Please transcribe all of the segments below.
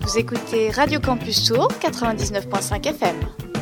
Vous écoutez Radio Campus Tours, 99.5 FM.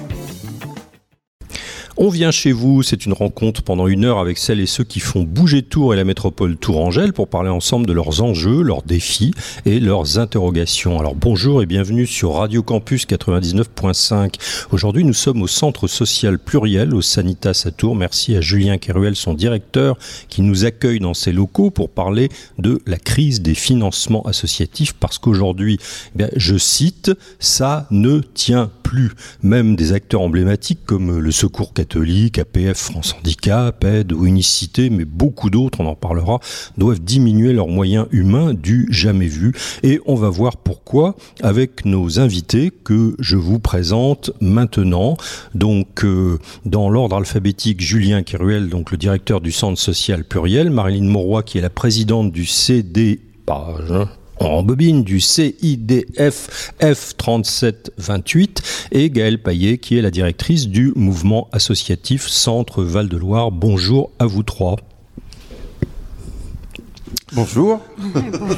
On vient chez vous, c'est une rencontre pendant 1 heure avec celles et ceux qui font bouger Tours et la métropole tourangelle pour parler ensemble de leurs enjeux, leurs défis et leurs interrogations. Alors bonjour et bienvenue sur Radio Campus 99.5. Aujourd'hui nous sommes au centre social pluriel au Sanitas à Tours. Merci à Julien Keruel, son directeur, qui nous accueille dans ses locaux pour parler de la crise des financements associatifs parce qu'aujourd'hui, je cite, ça ne tient plus. Même des acteurs emblématiques comme le Secours catholique, APF France Handicap, Aide ou Unicité, mais beaucoup d'autres, on en parlera, doivent diminuer leurs moyens humains du jamais vu. Et on va voir pourquoi avec nos invités que je vous présente maintenant. Donc, dans l'ordre alphabétique, Julien Keruel, donc le directeur du Centre social pluriel, Marilyn Mauroy, qui est la présidente du en bobine du CIDF F3728 et Gaëlle Paillet qui est la directrice du mouvement associatif Centre Val-de-Loire. Bonjour à vous trois. Bonjour. Bonjour.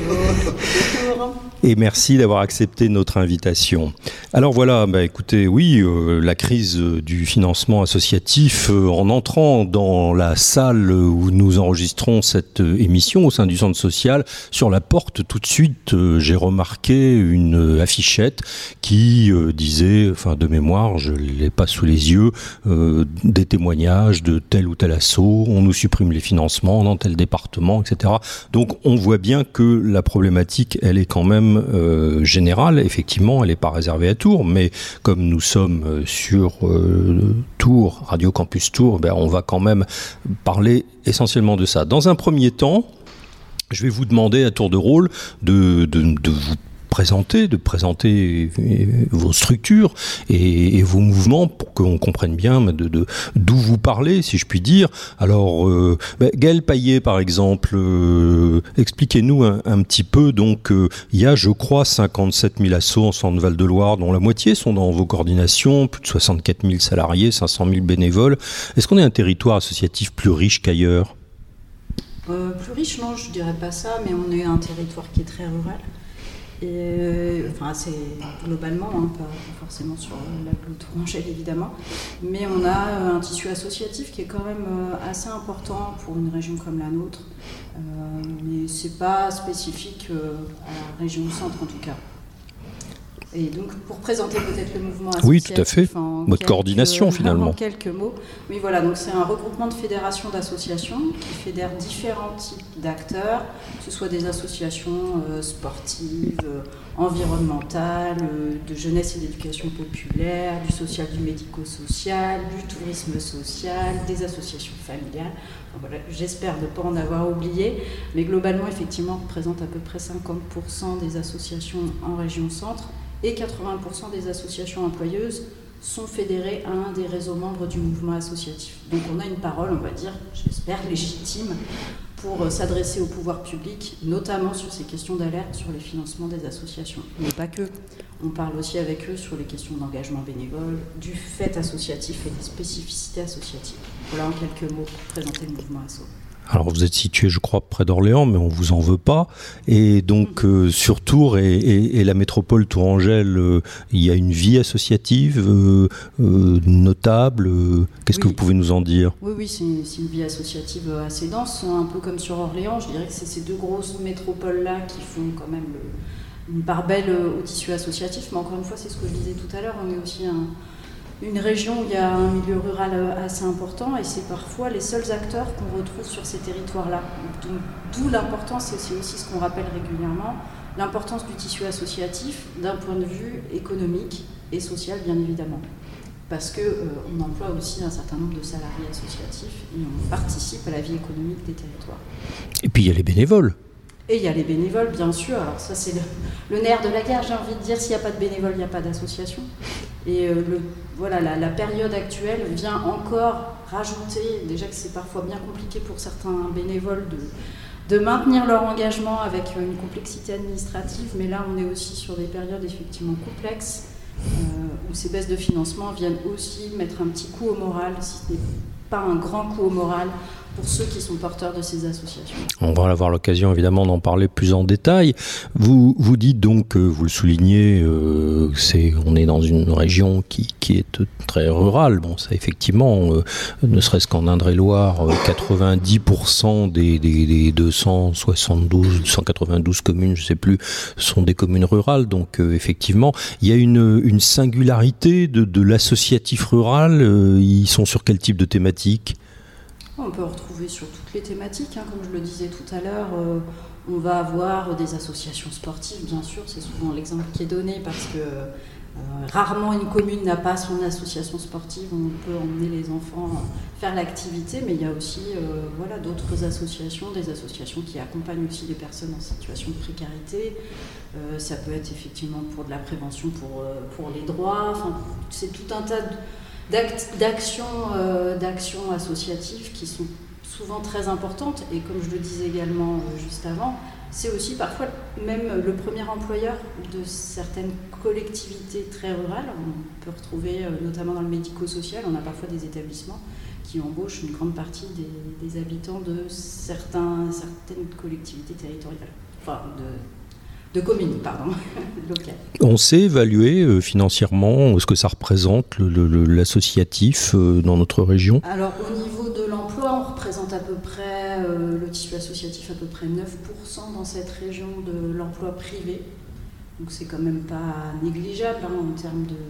Et merci d'avoir accepté notre invitation. Alors voilà, écoutez, oui, la crise du financement associatif, en entrant dans la salle où nous enregistrons cette émission au sein du centre social, sur la porte tout de suite, j'ai remarqué une affichette qui disait, enfin de mémoire, je ne l'ai pas sous les yeux, des témoignages de tel ou tel asso, on nous supprime les financements dans tel département, etc. Donc on voit bien que la problématique, elle est quand même générale. Effectivement, elle n'est pas réservée à Tours, mais comme nous sommes sur Tours, Radio Campus Tours, on va quand même parler essentiellement de ça. Dans un premier temps, je vais vous demander à tour de rôle de vous de présenter vos structures et vos mouvements pour qu'on comprenne bien d'où vous parlez, si je puis dire. Alors, Gaëlle Paillet, par exemple, expliquez-nous un petit peu. Donc, il y a, je crois, 57 000 assos en centre Val-de-Loire, dont la moitié sont dans vos coordinations, plus de 64 000 salariés, 500 000 bénévoles. Est-ce qu'on est un territoire associatif plus riche qu'ailleurs ? Plus riche, non, je ne dirais pas ça, mais on est un territoire qui est très rural. Et, assez globalement, pas forcément sur l'agglo tourangelle évidemment, mais on a un tissu associatif qui est quand même assez important pour une région comme la nôtre, mais c'est pas spécifique à la région centre en tout cas. Et donc, pour présenter peut-être le mouvement associatif... Oui, tout à fait. Votre coordination, finalement. En quelques mots. Oui, voilà. Donc, c'est un regroupement de fédérations d'associations qui fédèrent différents types d'acteurs, que ce soit des associations sportives, environnementales, de jeunesse et d'éducation populaire, du social, du médico-social, du tourisme social, des associations familiales. Enfin, voilà, j'espère ne pas en avoir oublié. Mais globalement, effectivement, on représente à peu près 50% des associations en région centre. Et 80% des associations employeuses sont fédérées à un des réseaux membres du mouvement associatif. Donc on a une parole, on va dire, j'espère, légitime pour s'adresser au pouvoir public, notamment sur ces questions d'alerte sur les financements des associations. Mais pas que. On parle aussi avec eux sur les questions d'engagement bénévole, du fait associatif et des spécificités associatives. Voilà en quelques mots pour présenter le mouvement asso. Alors vous êtes situé, je crois, près d'Orléans, mais on ne vous en veut pas. Et donc sur Tours et la métropole tourangelle, il y a une vie associative notable. Qu'est-ce que vous pouvez nous en dire ? Oui, c'est une vie associative assez dense, un peu comme sur Orléans. Je dirais que c'est ces deux grosses métropoles-là qui font quand même une part belle au tissu associatif. Mais encore une fois, c'est ce que je disais tout à l'heure, on est aussi une région où il y a un milieu rural assez important et c'est parfois les seuls acteurs qu'on retrouve sur ces territoires-là. D'où l'importance, et c'est aussi ce qu'on rappelle régulièrement, l'importance du tissu associatif d'un point de vue économique et social, bien évidemment. Parce qu'on emploie aussi un certain nombre de salariés associatifs et on participe à la vie économique des territoires. Et puis il y a les bénévoles. Et il y a les bénévoles, bien sûr. Alors ça, c'est le nerf de la guerre, j'ai envie de dire. S'il n'y a pas de bénévoles, il n'y a pas d'association. Et la période actuelle vient encore rajouter, déjà que c'est parfois bien compliqué pour certains bénévoles de maintenir leur engagement avec une complexité administrative. Mais là, on est aussi sur des périodes effectivement complexes, où ces baisses de financement viennent aussi mettre un petit coup au moral, si ce n'est pas un grand coup au moral, pour ceux qui sont porteurs de ces associations. On va avoir l'occasion évidemment d'en parler plus en détail. Vous dites donc, vous le soulignez, on est dans une région qui est très rurale. Bon, ça effectivement, ne serait-ce qu'en Indre-et-Loire, 90% des 292 communes, je ne sais plus, sont des communes rurales. Donc effectivement, il y a une singularité de l'associatif rural. Ils sont sur quel type de thématique ? On peut retrouver sur toutes les thématiques, comme je le disais tout à l'heure. On va avoir des associations sportives, bien sûr, c'est souvent l'exemple qui est donné parce que rarement une commune n'a pas son association sportive, on peut emmener les enfants faire l'activité, mais il y a aussi d'autres associations, des associations qui accompagnent aussi les personnes en situation de précarité. Ça peut être effectivement pour de la prévention, pour les droits, c'est tout un tas d'actions associatives qui sont souvent très importantes, et comme je le disais également juste avant, c'est aussi parfois même le premier employeur de certaines collectivités très rurales. On peut retrouver notamment dans le médico-social, on a parfois des établissements qui embauchent une grande partie des habitants de certaines collectivités territoriales, de communes, locales. On sait évaluer financièrement ce que ça représente l'associatif dans notre région ? Alors au niveau de l'emploi, on représente à peu près, le tissu associatif, à peu près 9% dans cette région de l'emploi privé. Donc c'est quand même pas négligeable en termes de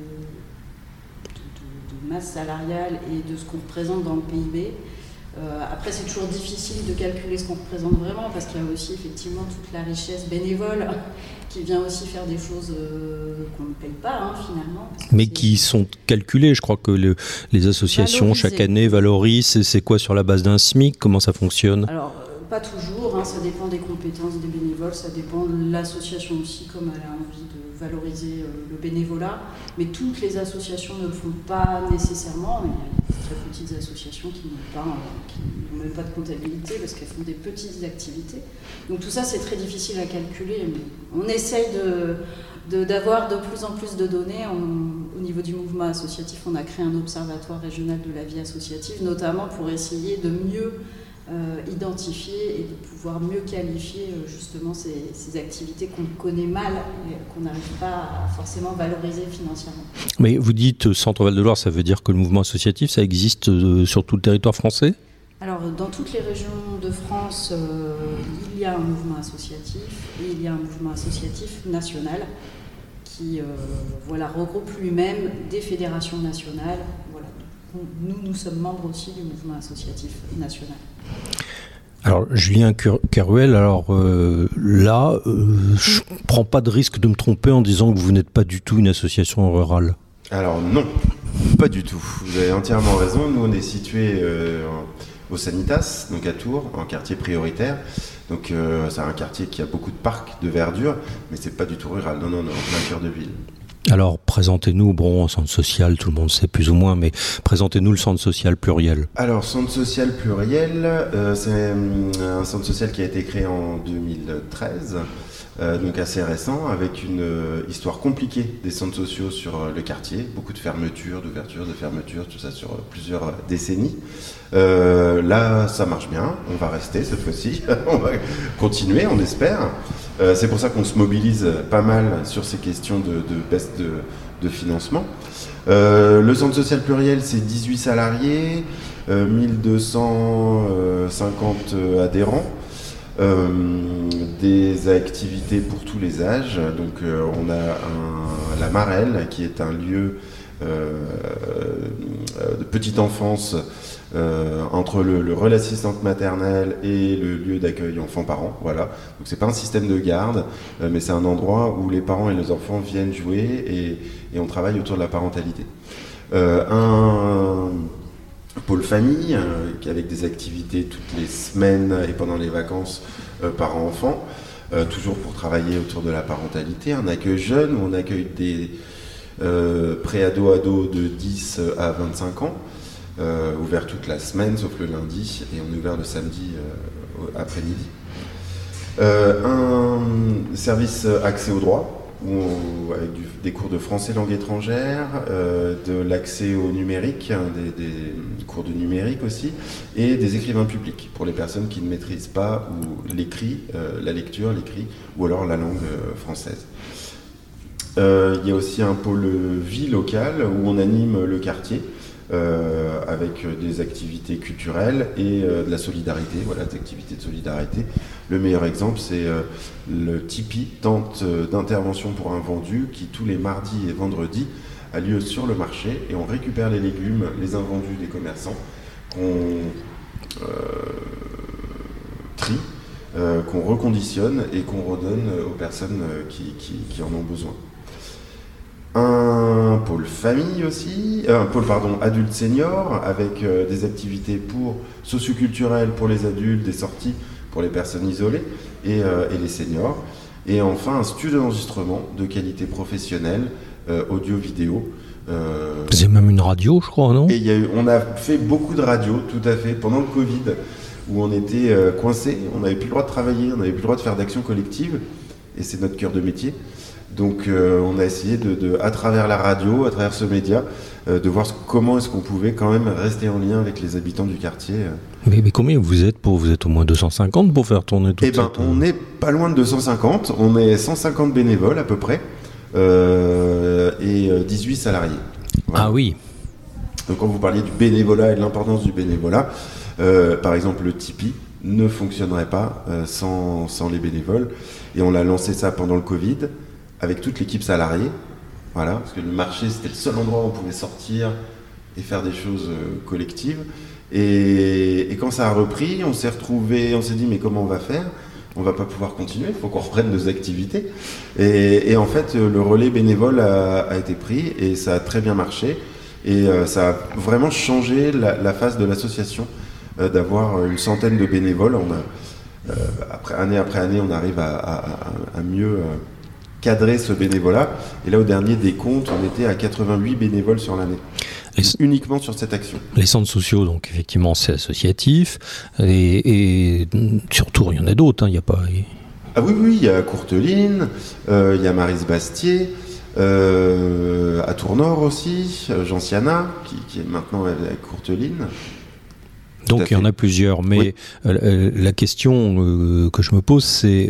masse salariale et de ce qu'on représente dans le PIB. Après, c'est toujours difficile de calculer ce qu'on représente vraiment, parce qu'il y a aussi effectivement toute la richesse bénévole qui vient aussi faire des choses qu'on ne paye pas finalement. Mais qui sont calculées. Je crois que les associations chaque année valorisent. C'est quoi, sur la base d'un SMIC ? Comment ça fonctionne ? Alors, pas toujours, ça dépend des compétences des bénévoles, ça dépend de l'association aussi, comme elle a envie de valoriser le bénévolat. Mais toutes les associations ne le font pas nécessairement. Il y a des très petites associations qui n'ont même pas de comptabilité parce qu'elles font des petites activités. Donc tout ça, c'est très difficile à calculer. Mais on essaye d'avoir de plus en plus de données. Au niveau du mouvement associatif, on a créé un observatoire régional de la vie associative, notamment pour essayer de mieux identifier et de pouvoir mieux qualifier justement ces activités qu'on connaît mal et qu'on n'arrive pas à forcément valoriser financièrement. Mais vous dites Centre Val-de-Loire, ça veut dire que le mouvement associatif, ça existe sur tout le territoire français ? Alors, dans toutes les régions de France, il y a un mouvement associatif et il y a un mouvement associatif national qui regroupe lui-même des fédérations nationales. Voilà. Nous sommes membres aussi du mouvement associatif national. Alors, Julien Kerouel, je ne prends pas de risque de me tromper en disant que vous n'êtes pas du tout une association rurale. Alors non, pas du tout. Vous avez entièrement raison. Nous, on est situé au Sanitas, donc à Tours, en quartier prioritaire. Donc c'est un quartier qui a beaucoup de parcs, de verdure, mais c'est pas du tout rural. Non, en plein cœur de ville. Alors, présentez-nous, centre social, tout le monde sait plus ou moins, mais présentez-nous le centre social pluriel. Alors, centre social pluriel, c'est un centre social qui a été créé en 2013, donc assez récent, avec une histoire compliquée des centres sociaux sur le quartier, beaucoup de fermetures, d'ouvertures, de fermetures, tout ça sur plusieurs décennies. Là, ça marche bien, on va rester cette fois-ci, on va continuer, on espère. C'est pour ça qu'on se mobilise pas mal sur ces questions de baisse de financement. Le centre social pluriel, c'est 18 salariés, 1250 adhérents, des activités pour tous les âges. Donc on a la Marelle, qui est un lieu de petite enfance entre le relais assistante maternelle et le lieu d'accueil enfants-parents, voilà. Donc c'est pas un système de garde, mais c'est un endroit où les parents et les enfants viennent jouer et on travaille autour de la parentalité. Un pôle famille avec des activités toutes les semaines et pendant les vacances parents-enfants, toujours pour travailler autour de la parentalité. Un accueil jeune où on accueille des pré-ados de 10 à 25 ans. Ouvert toute la semaine sauf le lundi, et on est ouvert le samedi après-midi. Un service accès au droit, avec des cours de français langue étrangère, de l'accès au numérique, des cours de numérique aussi, et des écrivains publics pour les personnes qui ne maîtrisent pas ou l'écrit, la lecture, l'écrit, ou alors la langue française. Il y a aussi un pôle vie locale où on anime le quartier avec des activités culturelles et de la solidarité, voilà, des activités de solidarité. Le meilleur exemple, c'est le Tipeee, tente d'intervention pour un vendu, qui tous les mardis et vendredis a lieu sur le marché, et on récupère les légumes, les invendus des commerçants, qu'on trie, qu'on reconditionne et qu'on redonne aux personnes qui en ont besoin. Un pôle famille aussi, un pôle adulte senior, avec des activités socioculturelles pour les adultes, des sorties pour les personnes isolées et les seniors. Et enfin un studio d'enregistrement de qualité professionnelle, audio-vidéo. C'est même une radio, je crois, non ? Et on a fait beaucoup de radios, tout à fait, pendant le Covid, où on était coincés, on n'avait plus le droit de travailler, on n'avait plus le droit de faire d'action collective, et c'est notre cœur de métier. Donc on a essayé à travers la radio, à travers ce média, de voir comment est-ce qu'on pouvait quand même rester en lien avec les habitants du quartier. Mais combien vous êtes au moins 250 pour faire tourner tout ça ? On n'est pas loin de 250, on est 150 bénévoles à peu près, et 18 salariés. Voilà. Ah oui. Donc quand vous parliez du bénévolat et de l'importance du bénévolat, par exemple le Tipeee ne fonctionnerait pas sans les bénévoles, et on a lancé ça pendant le Covid, avec toute l'équipe salariée, voilà, parce que le marché c'était le seul endroit où on pouvait sortir et faire des choses collectives. Et quand ça a repris, on s'est dit mais comment on va faire ? On va pas pouvoir continuer, il faut qu'on reprenne nos activités. Et en fait, le relais bénévole a été pris et ça a très bien marché. Et ça a vraiment changé la face de l'association, d'avoir une centaine de bénévoles. Année après année, on arrive à mieux cadrer ce bénévolat. Et là, au dernier décompte, on était à 88 bénévoles sur l'année, uniquement sur cette action. Les centres sociaux, donc effectivement, c'est associatif. Et sur Tours, il y en a d'autres. Il n'y a pas... Ah oui, il y a Courteline, il y a Maryse-Bastier, à Tours-Nord aussi, Gentiana, qui est maintenant avec Courteline. Donc il y en a plusieurs, mais oui. La question que je me pose, c'est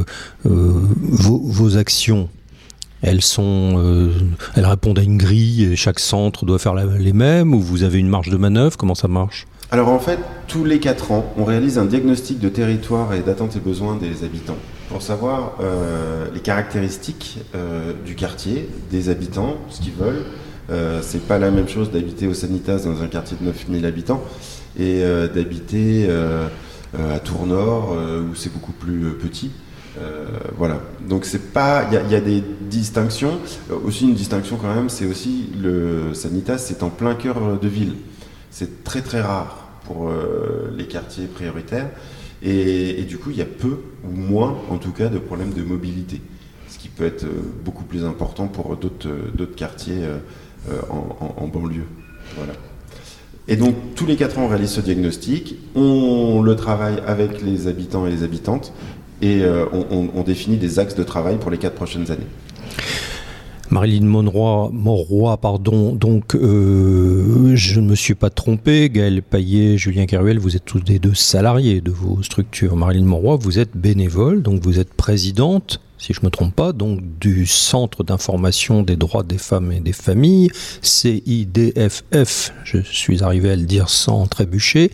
vos actions, elles répondent à une grille, et chaque centre doit faire les mêmes, ou vous avez une marge de manœuvre, comment ça marche ? Alors en fait, tous les 4 ans, on réalise un diagnostic de territoire et d'attentes et besoins des habitants, pour savoir les caractéristiques du quartier, des habitants, ce qu'ils veulent. C'est pas la même chose d'habiter au Sanitas dans un quartier de 9000 habitants, et d'habiter à Tours-Nord où c'est beaucoup plus petit. Voilà. Donc c'est pas, il y a des distinctions. Aussi une distinction quand même, c'est aussi le Sanitas, c'est en plein cœur de ville. C'est très très rare pour les quartiers prioritaires, et du coup il y a peu ou moins en tout cas de problèmes de mobilité, ce qui peut être beaucoup plus important pour d'autres quartiers en banlieue. Voilà. Et donc, tous les 4 ans, on réalise ce diagnostic, on le travaille avec les habitants et les habitantes, et on définit des axes de travail pour les 4 prochaines années. Marilyn Monroy, donc je ne me suis pas trompé, Gaël Paillet, Julien Keruel, vous êtes tous les deux salariés de vos structures. Marilyn Monroy, vous êtes bénévole, donc vous êtes présidente, si je ne me trompe pas, donc du Centre d'information des droits des femmes et des familles, CIDFF, je suis arrivé à le dire sans trébucher.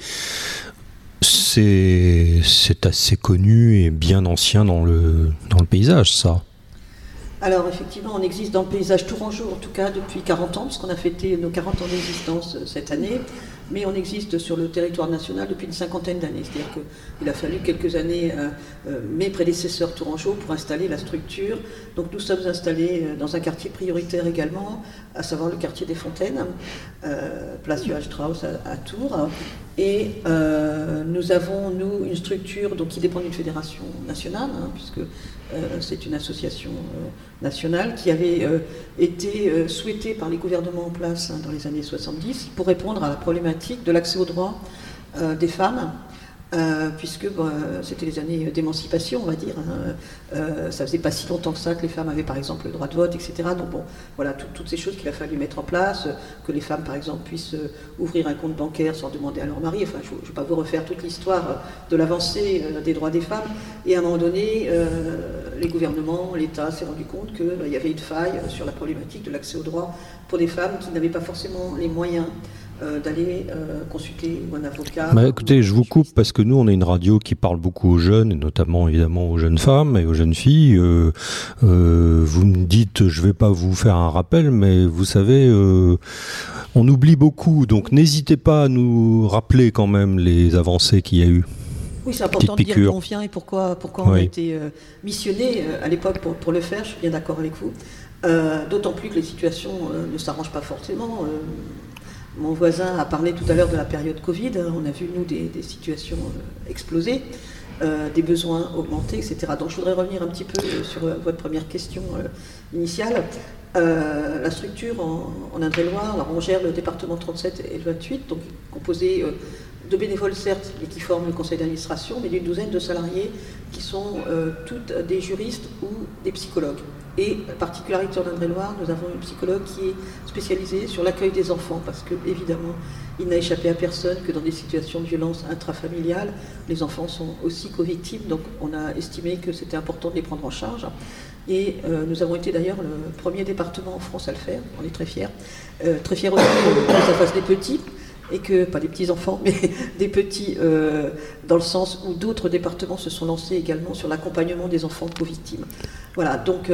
C'est assez connu et bien ancien dans le paysage, ça. Alors effectivement, on existe dans le paysage tourangeau, en tout cas depuis 40 ans, puisqu'on a fêté nos 40 ans d'existence cette année, mais on existe sur le territoire national depuis une 50aine d'années. C'est-à-dire qu'il a fallu quelques années, mes prédécesseurs tourangeaux, pour installer la structure. Donc nous sommes installés dans un quartier prioritaire également, à savoir le quartier des Fontaines, place Johann Strauss à Tours. Et nous avons, une structure qui dépend d'une fédération nationale, puisque c'est une association nationale qui avait été souhaitée par les gouvernements en place dans les années 70 pour répondre à la problématique de l'accès aux droits des femmes puisque c'était les années d'émancipation, on va dire. Ça faisait pas si longtemps que ça que les femmes avaient par exemple le droit de vote, etc. Donc bon, voilà, toutes ces choses qu'il a fallu mettre en place, que les femmes par exemple puissent ouvrir un compte bancaire sans demander à leur mari. Enfin, je ne vais pas vous refaire toute l'histoire de l'avancée des droits des femmes. Et à un moment donné, les gouvernements, l'État s'est rendu compte qu'il y avait une faille sur la problématique de l'accès aux droits pour des femmes qui n'avaient pas forcément les moyens d'aller consulter un avocat. Écoutez, je vous coupe parce que nous, on est une radio qui parle beaucoup aux jeunes, et notamment évidemment aux jeunes femmes et aux jeunes filles. Vous me dites, je ne vais pas vous faire un rappel, mais vous savez, on oublie beaucoup, donc n'hésitez pas à nous rappeler quand même les avancées qu'il y a eu. Oui, c'est important de dire d'où on vient et pourquoi on a été missionné à l'époque pour le faire, je suis bien d'accord avec vous. D'autant plus que les situations ne s'arrangent pas forcément. Mon voisin a parlé tout à l'heure de la période Covid. On a vu, nous, des situations exploser, des besoins augmenter, etc. Donc je voudrais revenir un petit peu sur votre première question initiale. La structure en Indre-et-Loire, alors on gère le département 37 et le 28, donc composé de bénévoles certes, mais qui forment le conseil d'administration, mais d'une douzaine de salariés qui sont toutes des juristes ou des psychologues. Et particularité en Indre-et-Loire, nous avons une psychologue qui est spécialisée sur l'accueil des enfants, parce que évidemment, il n'a échappé à personne que dans des situations de violence intrafamiliale, les enfants sont aussi co-victimes, donc on a estimé que c'était important de les prendre en charge. Et nous avons été d'ailleurs le premier département en France à le faire, on est très fiers aussi que ça fasse des petits, et que, pas des petits-enfants, mais des petits, dans le sens où d'autres départements se sont lancés également sur l'accompagnement des enfants co-victimes. Voilà, donc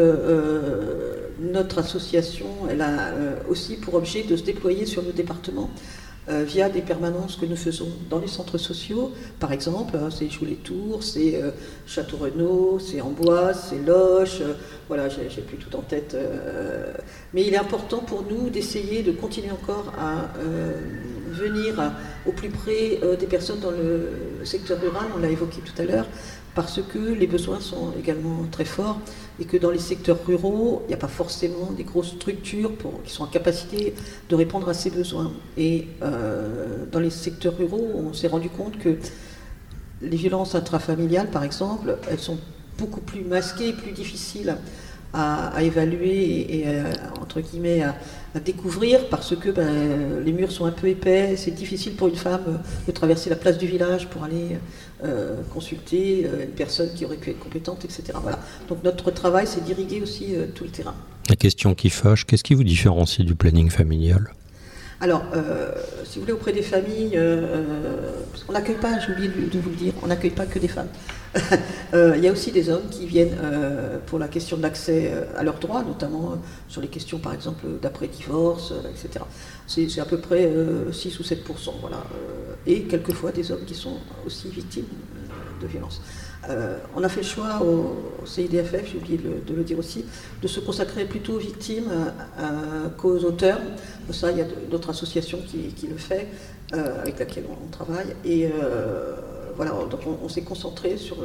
notre association, elle a aussi pour objet de se déployer sur le département via des permanences que nous faisons dans les centres sociaux, par exemple, c'est Choux-les-Tours, c'est Château-Renaud, c'est Amboise, c'est Loches, voilà, j'ai plus tout en tête. Mais il est important pour nous d'essayer de continuer encore à venir au plus près des personnes dans le secteur rural, on l'a évoqué tout à l'heure, parce que les besoins sont également très forts et que dans les secteurs ruraux, il n'y a pas forcément des grosses structures qui sont en capacité de répondre à ces besoins. Et dans les secteurs ruraux, on s'est rendu compte que les violences intrafamiliales, par exemple, elles sont beaucoup plus masquées, plus difficiles à évaluer et entre guillemets à découvrir parce que les murs sont un peu épais, c'est difficile pour une femme de traverser la place du village pour aller consulter une personne qui aurait pu être compétente, etc. Voilà. Donc notre travail, c'est d'irriguer aussi tout le terrain. La question qui fâche, qu'est-ce qui vous différencie du planning familial ? Alors, si vous voulez, auprès des familles, on n'accueille pas, j'ai oublié de vous le dire, on n'accueille pas que des femmes. Il y a aussi des hommes qui viennent pour la question de l'accès à leurs droits, notamment sur les questions, par exemple, d'après-divorce, etc. C'est à peu près 6 ou 7%, voilà. Et quelquefois des hommes qui sont aussi victimes de violences. On a fait le choix au CIDFF, j'ai oublié de le dire aussi, de se consacrer plutôt aux victimes qu'aux auteurs. Ça, il y a d'autres associations qui le font, avec laquelle on travaille. Et voilà, donc on s'est concentré sur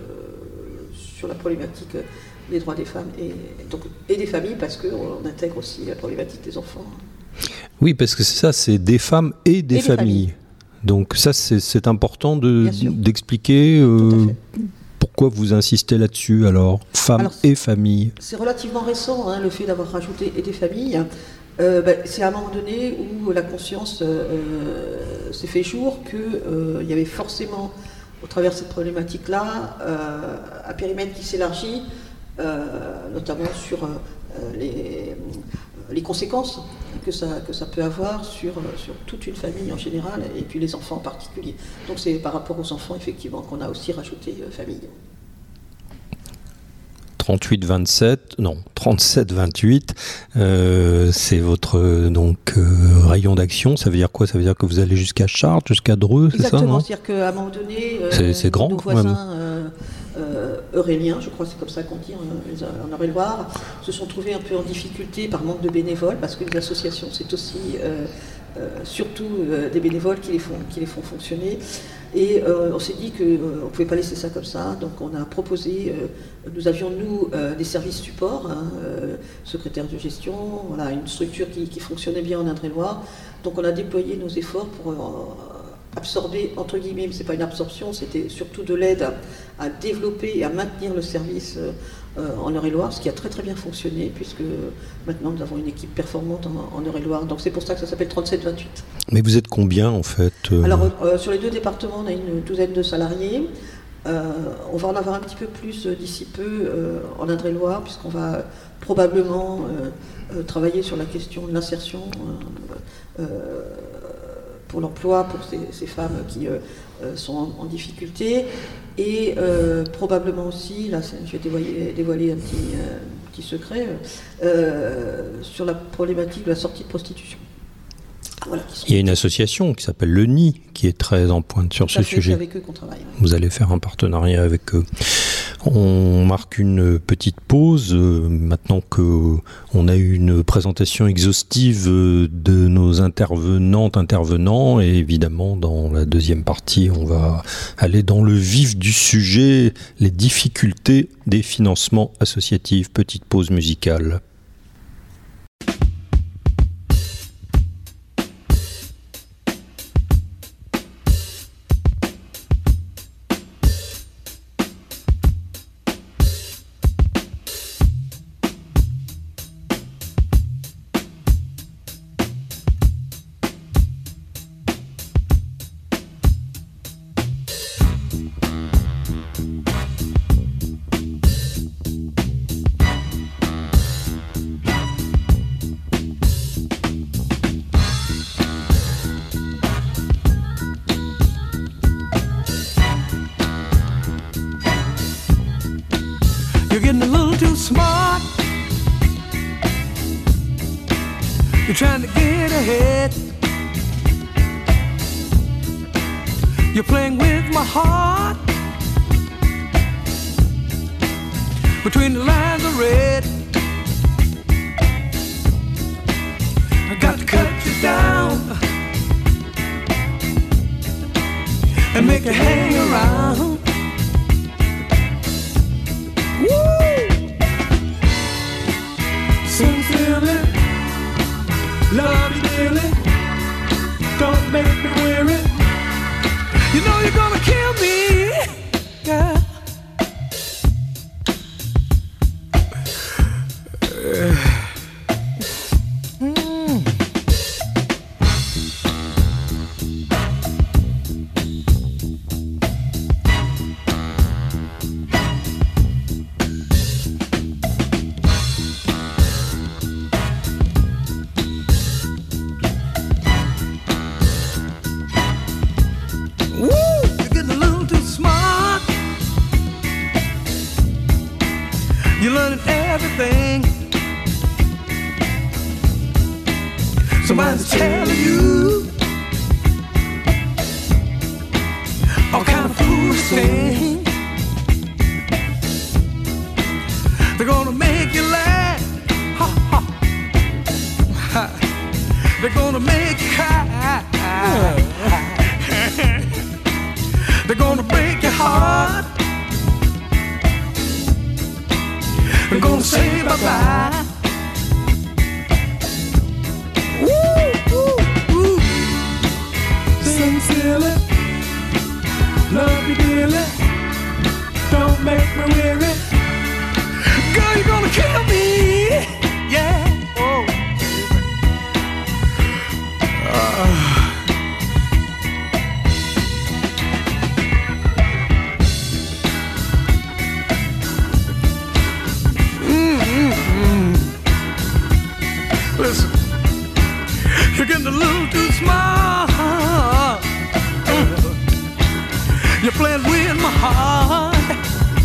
la problématique des droits des femmes et des familles, parce qu'on intègre aussi la problématique des enfants. Oui, parce que c'est ça, c'est des femmes et des familles. Donc ça, c'est important d'expliquer pourquoi vous insistez là-dessus, alors, femmes et familles. C'est relativement récent, le fait d'avoir rajouté et des familles. C'est à un moment donné où la conscience s'est fait jour qu'il y avait forcément, au travers de cette problématique-là, un périmètre qui s'élargit, notamment sur les conséquences que ça peut avoir sur toute une famille en général, et puis les enfants en particulier. Donc c'est par rapport aux enfants, effectivement, qu'on a aussi rajouté famille. 37-28, c'est votre rayon d'action. Ça veut dire quoi ? Ça veut dire que vous allez jusqu'à Chartres, jusqu'à Dreux, c'est ça ? Exactement, c'est-à-dire qu'à un moment donné, c'est grand, nos voisins euréliens, je crois que c'est comme ça qu'on dit en Eure-et-Loire, se sont trouvés un peu en difficulté par manque de bénévoles, parce que les associations, c'est aussi surtout des bénévoles qui les font fonctionner. Et on s'est dit qu'on ne pouvait pas laisser ça comme ça, donc on a proposé, nous avions des services support, secrétaire de gestion, voilà, une structure qui fonctionnait bien en Indre-et-Loire, donc on a déployé nos efforts absorber, entre guillemets, mais ce n'est pas une absorption, c'était surtout de l'aide à développer et à maintenir le service en Eure-et-Loire, ce qui a très très bien fonctionné, puisque maintenant nous avons une équipe performante en Eure-et-Loire. Donc c'est pour ça que ça s'appelle 3728. Mais vous êtes combien en fait Alors sur les 2 départements, on a une douzaine de salariés. On va en avoir un petit peu plus d'ici peu en Indre-et-Loire, puisqu'on va probablement travailler sur la question de l'insertion pour l'emploi pour ces femmes qui sont en difficulté, et probablement aussi, là je vais dévoiler un petit secret, sur la problématique de la sortie de prostitution. Voilà, il y a une association qui s'appelle le NI qui est très en pointe sur ce sujet. C'est avec eux qu'on travaille. Vous allez faire un partenariat avec eux. On marque une petite pause maintenant qu'on a eu une présentation exhaustive de nos intervenants, et évidemment dans la deuxième partie on va aller dans le vif du sujet, les difficultés des financements associatifs. Petite pause musicale. Trying to get ahead. You're playing with my heart. Between the lines of red, I got to cut you down and make you hang around. Woo! Sincerely love you dearly, don't make me weary. You know you're gonna kill me, yeah. Somebody's telling you all kind of foolish things. They're gonna make you laugh, ha, ha. They're gonna make you cry. They're gonna break your heart. They're gonna say bye-bye. Sincerely, love you dearly, don't make me weary. Girl, you're gonna kill me, yeah. Oh. Listen, you're getting a little too smart. You're playing with my heart.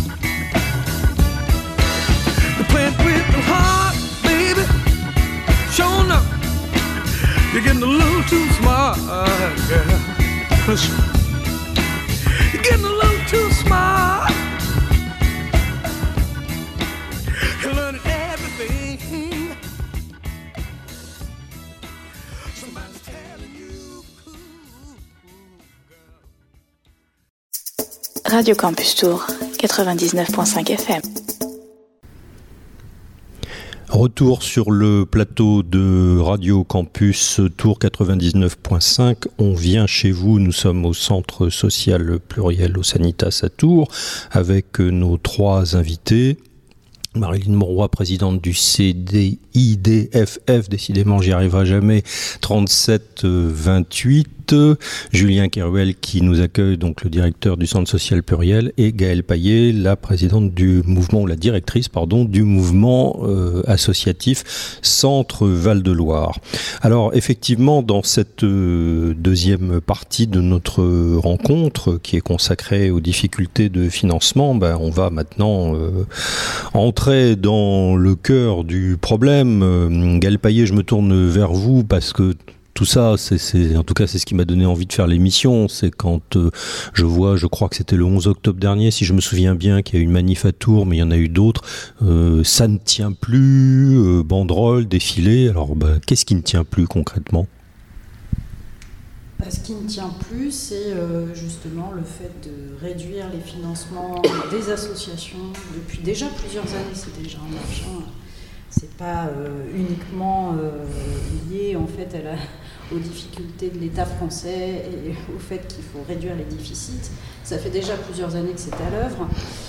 You're playing with my heart, baby. Sure enough, you're getting a little too smart, girl. Listen, you're getting a little too smart. You're learning everything. Somebody's telling you. Radio Campus Tour, 99.5 FM. Retour sur le plateau de Radio Campus Tours 99.5. On vient chez vous, nous sommes au Centre Social Pluriel au Sanitas à Tours avec nos 3 invités. Marilyn Mauroy, présidente du CDIDFF, décidément j'y arriverai jamais, 37-28. Julien Kerouel qui nous accueille, donc le directeur du Centre Social Pluriel, et Gaëlle Paillet, la présidente du mouvement, ou la directrice, pardon, du mouvement associatif Centre Val-de-Loire. Alors effectivement, dans cette deuxième partie de notre rencontre, qui est consacrée aux difficultés de financement, on va maintenant entrer dans le cœur du problème. Gaëlle Paillet, je me tourne vers vous parce que tout ça, en tout cas, c'est ce qui m'a donné envie de faire l'émission. C'est quand je crois que c'était le 11 octobre dernier, si je me souviens bien, qu'il y a eu une manif à Tours, mais il y en a eu d'autres. Ça ne tient plus, banderoles, défilés. Alors, qu'est-ce qui ne tient plus concrètement ? Ce qui ne tient plus, c'est justement le fait de réduire les financements des associations depuis déjà plusieurs années. C'est déjà un argent. C'est pas uniquement lié en fait aux difficultés de l'État français et au fait qu'il faut réduire les déficits. Ça fait déjà plusieurs années que c'est à l'œuvre.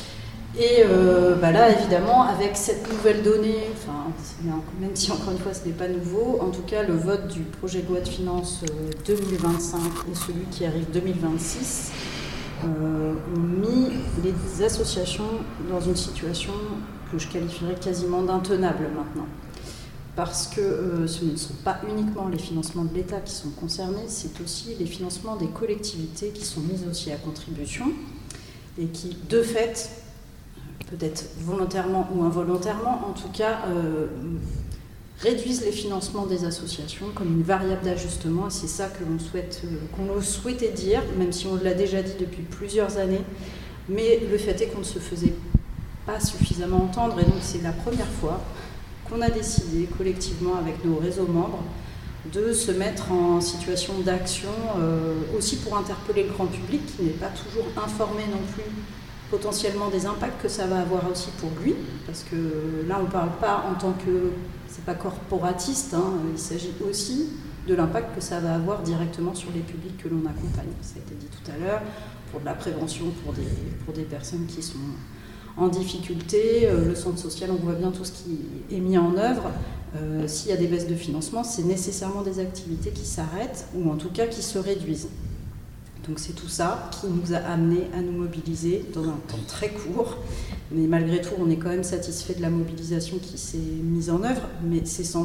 Et là, évidemment, avec cette nouvelle donnée, même si encore une fois ce n'est pas nouveau, en tout cas le vote du projet de loi de finances 2025 et celui qui arrive 2026 ont mis les associations dans une situation que je qualifierais quasiment d'intenable maintenant. Parce que ce ne sont pas uniquement les financements de l'État qui sont concernés, c'est aussi les financements des collectivités qui sont mis aussi à contribution et qui, de fait, peut-être volontairement ou involontairement, en tout cas, réduisent les financements des associations comme une variable d'ajustement. Et c'est ça que qu'on souhaitait dire, même si on l'a déjà dit depuis plusieurs années. Mais le fait est qu'on ne se faisait pas suffisamment entendre. Et donc c'est la première fois qu'on a décidé collectivement avec nos réseaux membres de se mettre en situation d'action, aussi pour interpeller le grand public qui n'est pas toujours informé non plus potentiellement des impacts que ça va avoir aussi pour lui, parce que là on ne parle pas en tant que, c'est pas corporatiste, il s'agit aussi de l'impact que ça va avoir directement sur les publics que l'on accompagne. Ça a été dit tout à l'heure, pour de la prévention, pour des personnes qui sont en difficulté, le centre social, on voit bien tout ce qui est mis en œuvre. S'il y a des baisses de financement, c'est nécessairement des activités qui s'arrêtent, ou en tout cas qui se réduisent. Donc c'est tout ça qui nous a amenés à nous mobiliser dans un temps très court. Mais malgré tout, on est quand même satisfait de la mobilisation qui s'est mise en œuvre. Mais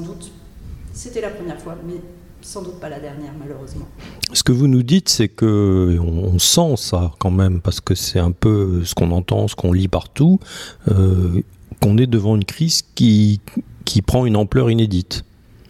c'était la première fois, mais sans doute pas la dernière, malheureusement. Ce que vous nous dites, c'est qu'on sent ça quand même, parce que c'est un peu ce qu'on entend, ce qu'on lit partout, qu'on est devant une crise qui prend une ampleur inédite.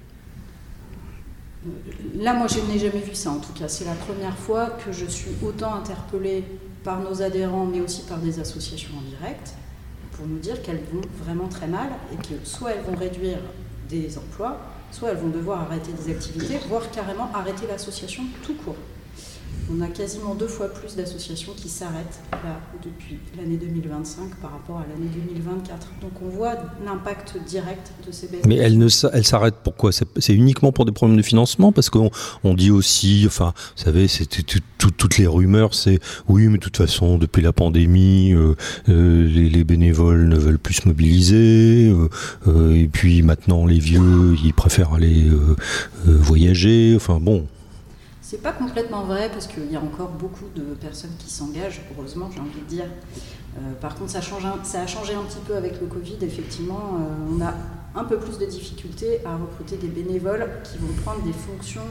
Là, moi, je n'ai jamais vu ça, en tout cas. C'est la première fois que je suis autant interpellée par nos adhérents, mais aussi par des associations en direct, pour nous dire qu'elles vont vraiment très mal et que soit elles vont réduire des emplois, soit elles vont devoir arrêter des activités, voire carrément arrêter l'association tout court. On a quasiment 2 fois plus d'associations qui s'arrêtent là, depuis l'année 2025 par rapport à l'année 2024. Donc on voit l'impact direct de ces baisses. Mais elles s'arrêtent pourquoi ? C'est uniquement pour des problèmes de financement ? Parce qu'on dit aussi, enfin, vous savez, toutes les rumeurs, c'est oui, mais de toute façon, depuis la pandémie, les bénévoles ne veulent plus se mobiliser, et puis maintenant les vieux, ils préfèrent aller voyager, enfin bon. C'est pas complètement vrai parce qu'il y a encore beaucoup de personnes qui s'engagent, heureusement j'ai envie de dire. Par contre ça a changé un petit peu avec le Covid, effectivement on a un peu plus de difficultés à recruter des bénévoles qui vont prendre des fonctions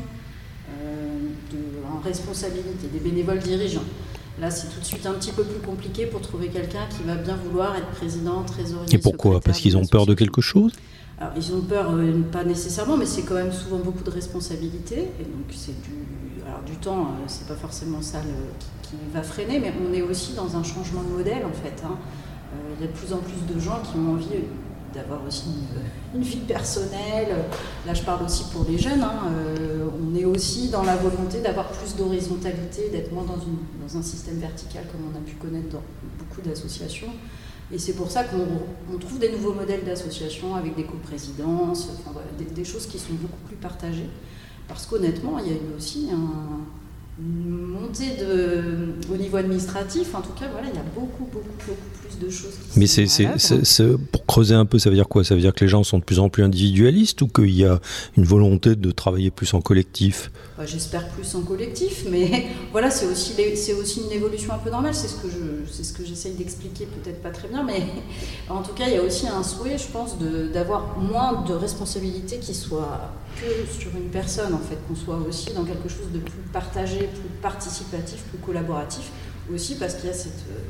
en responsabilité, des bénévoles dirigeants. Là c'est tout de suite un petit peu plus compliqué pour trouver quelqu'un qui va bien vouloir être président, trésorier. Et pourquoi ? Parce qu'ils ont peur de quelque chose ? Alors ils ont peur, pas nécessairement, mais c'est quand même souvent beaucoup de responsabilités, et donc c'est du temps, c'est pas forcément ça qui va freiner, mais on est aussi dans un changement de modèle en fait. Il y a de plus en plus de gens qui ont envie d'avoir aussi une vie personnelle. Là je parle aussi pour les jeunes, on est aussi dans la volonté d'avoir plus d'horizontalité, d'être moins dans un système vertical comme on a pu connaître dans beaucoup d'associations. Et c'est pour ça qu'on trouve des nouveaux modèles d'associations avec des coprésidences, enfin, voilà, des choses qui sont beaucoup plus partagées. Parce qu'honnêtement, il y a eu aussi une montée au niveau administratif. En tout cas, voilà, il y a beaucoup plus de choses qui Mais sont pour creuser un peu, ça veut dire quoi ? Ça veut dire que les gens sont de plus en plus individualistes ou qu'il y a une volonté de travailler plus en collectif ? J'espère plus en collectif, mais voilà, c'est aussi une évolution un peu normale. C'est ce que j'essaye d'expliquer, peut-être pas très bien, mais en tout cas, il y a aussi un souhait, je pense, d'avoir moins de responsabilités qui soient que sur une personne, en fait, qu'on soit aussi dans quelque chose de plus partagé, plus participatif, plus collaboratif, aussi parce qu'il y a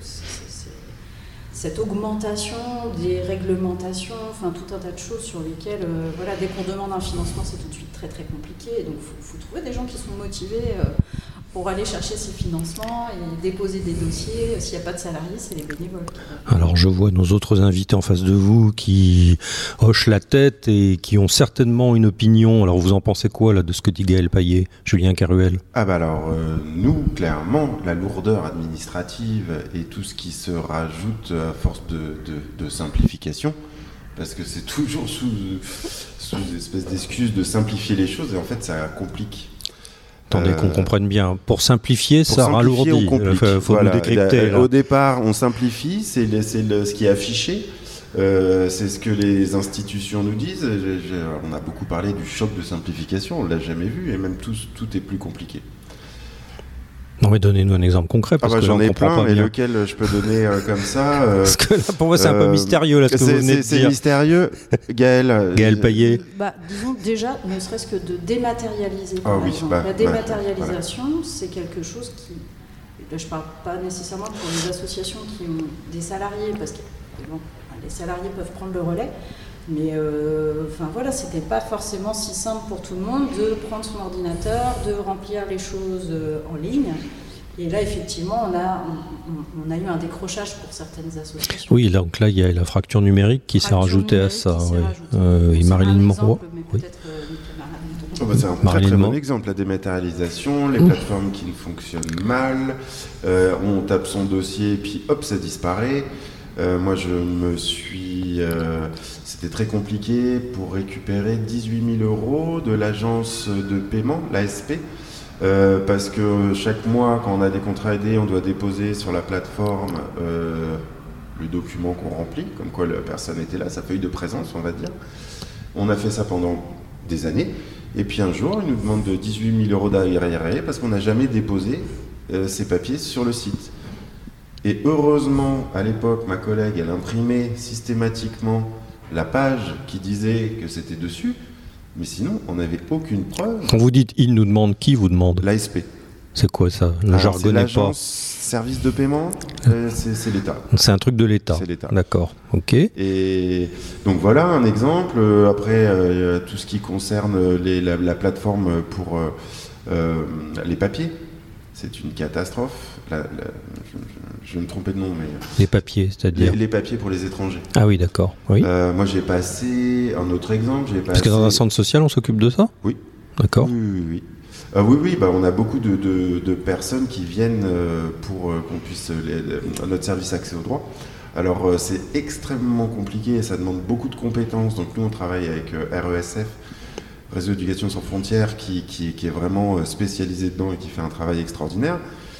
cette augmentation des réglementations, enfin tout un tas de choses sur lesquelles, voilà, dès qu'on demande un financement, c'est tout de suite très très compliqué. Donc il faut trouver des gens qui sont motivés pour aller chercher ces financements et déposer des dossiers. S'il n'y a pas de salariés, c'est les bénévoles. Alors je vois nos autres invités en face de vous qui hochent la tête et qui ont certainement une opinion. Alors vous en pensez quoi là de ce que dit Gaël Payet, Julien Caruel ? Nous, clairement, la lourdeur administrative et tout ce qui se rajoute à force de simplification, parce que c'est toujours sous une espèce d'excuse de simplifier les choses et en fait ça complique. Attendez qu'on comprenne bien. Pour simplifier, ça ralourdit. Il faut nous décrypter. Au départ, on simplifie, c'est ce qui est affiché. C'est ce que les institutions nous disent. On a beaucoup parlé du choc de simplification, on ne l'a jamais vu, et même tout est plus compliqué. Non mais donnez-nous un exemple concret, parce que j'en ai plein, mais bien. lequel je peux donner comme ça Parce que là, pour moi, c'est un peu mystérieux, là, ce que vous venez de dire. C'est mystérieux. Gaël Payet. Disons déjà, ne serait-ce que de dématérialiser. La dématérialisation, c'est quelque chose qui... Là, je ne parle pas nécessairement pour les associations qui ont des salariés, parce que les salariés peuvent prendre le relais. Mais c'était pas forcément si simple pour tout le monde de prendre son ordinateur, de remplir les choses en ligne. Et là, effectivement, on a eu un décrochage pour certaines associations. Oui, donc là, il y a la fracture numérique qui s'est rajoutée à ça. Et Marilyn Monroe. C'est un très bon exemple, la dématérialisation, les plateformes qui fonctionnent mal, on tape son dossier et puis hop, ça disparaît. Moi, c'était très compliqué pour récupérer 18 000 € de l'agence de paiement, l'ASP, parce que chaque mois, quand on a des contrats aidés, on doit déposer sur la plateforme le document qu'on remplit, comme quoi la personne était là, sa feuille de présence, on va dire. On a fait ça pendant des années, et puis un jour, ils nous demandent de 18 000 € d'arriérés parce qu'on n'a jamais déposé ces papiers sur le site. Et heureusement, à l'époque, ma collègue, elle imprimait systématiquement la page qui disait que c'était dessus, mais sinon, on n'avait aucune preuve. Quand vous dites « il nous demande », qui vous demande ? L'ASP. C'est quoi ça ? Le jargon n'est pas. C'est l'agence service de paiement, c'est l'État. C'est un truc de l'État. C'est l'État. D'accord, ok. Et donc voilà un exemple. Après, tout ce qui concerne la plateforme pour les papiers, c'est une catastrophe. Je vais me tromper de nom, mais... Les papiers, c'est-à-dire les papiers pour les étrangers. Ah oui, d'accord. Oui. Moi, j'ai passé... Un autre exemple, Parce que dans un centre social, on s'occupe de ça ? Oui. D'accord. Oui. On a beaucoup de personnes qui viennent pour qu'on puisse... notre service accès au droit. Alors, c'est extrêmement compliqué et ça demande beaucoup de compétences. Donc, nous, on travaille avec RESF, Réseau Éducation Sans Frontières, qui est vraiment spécialisé dedans et qui fait un travail extraordinaire.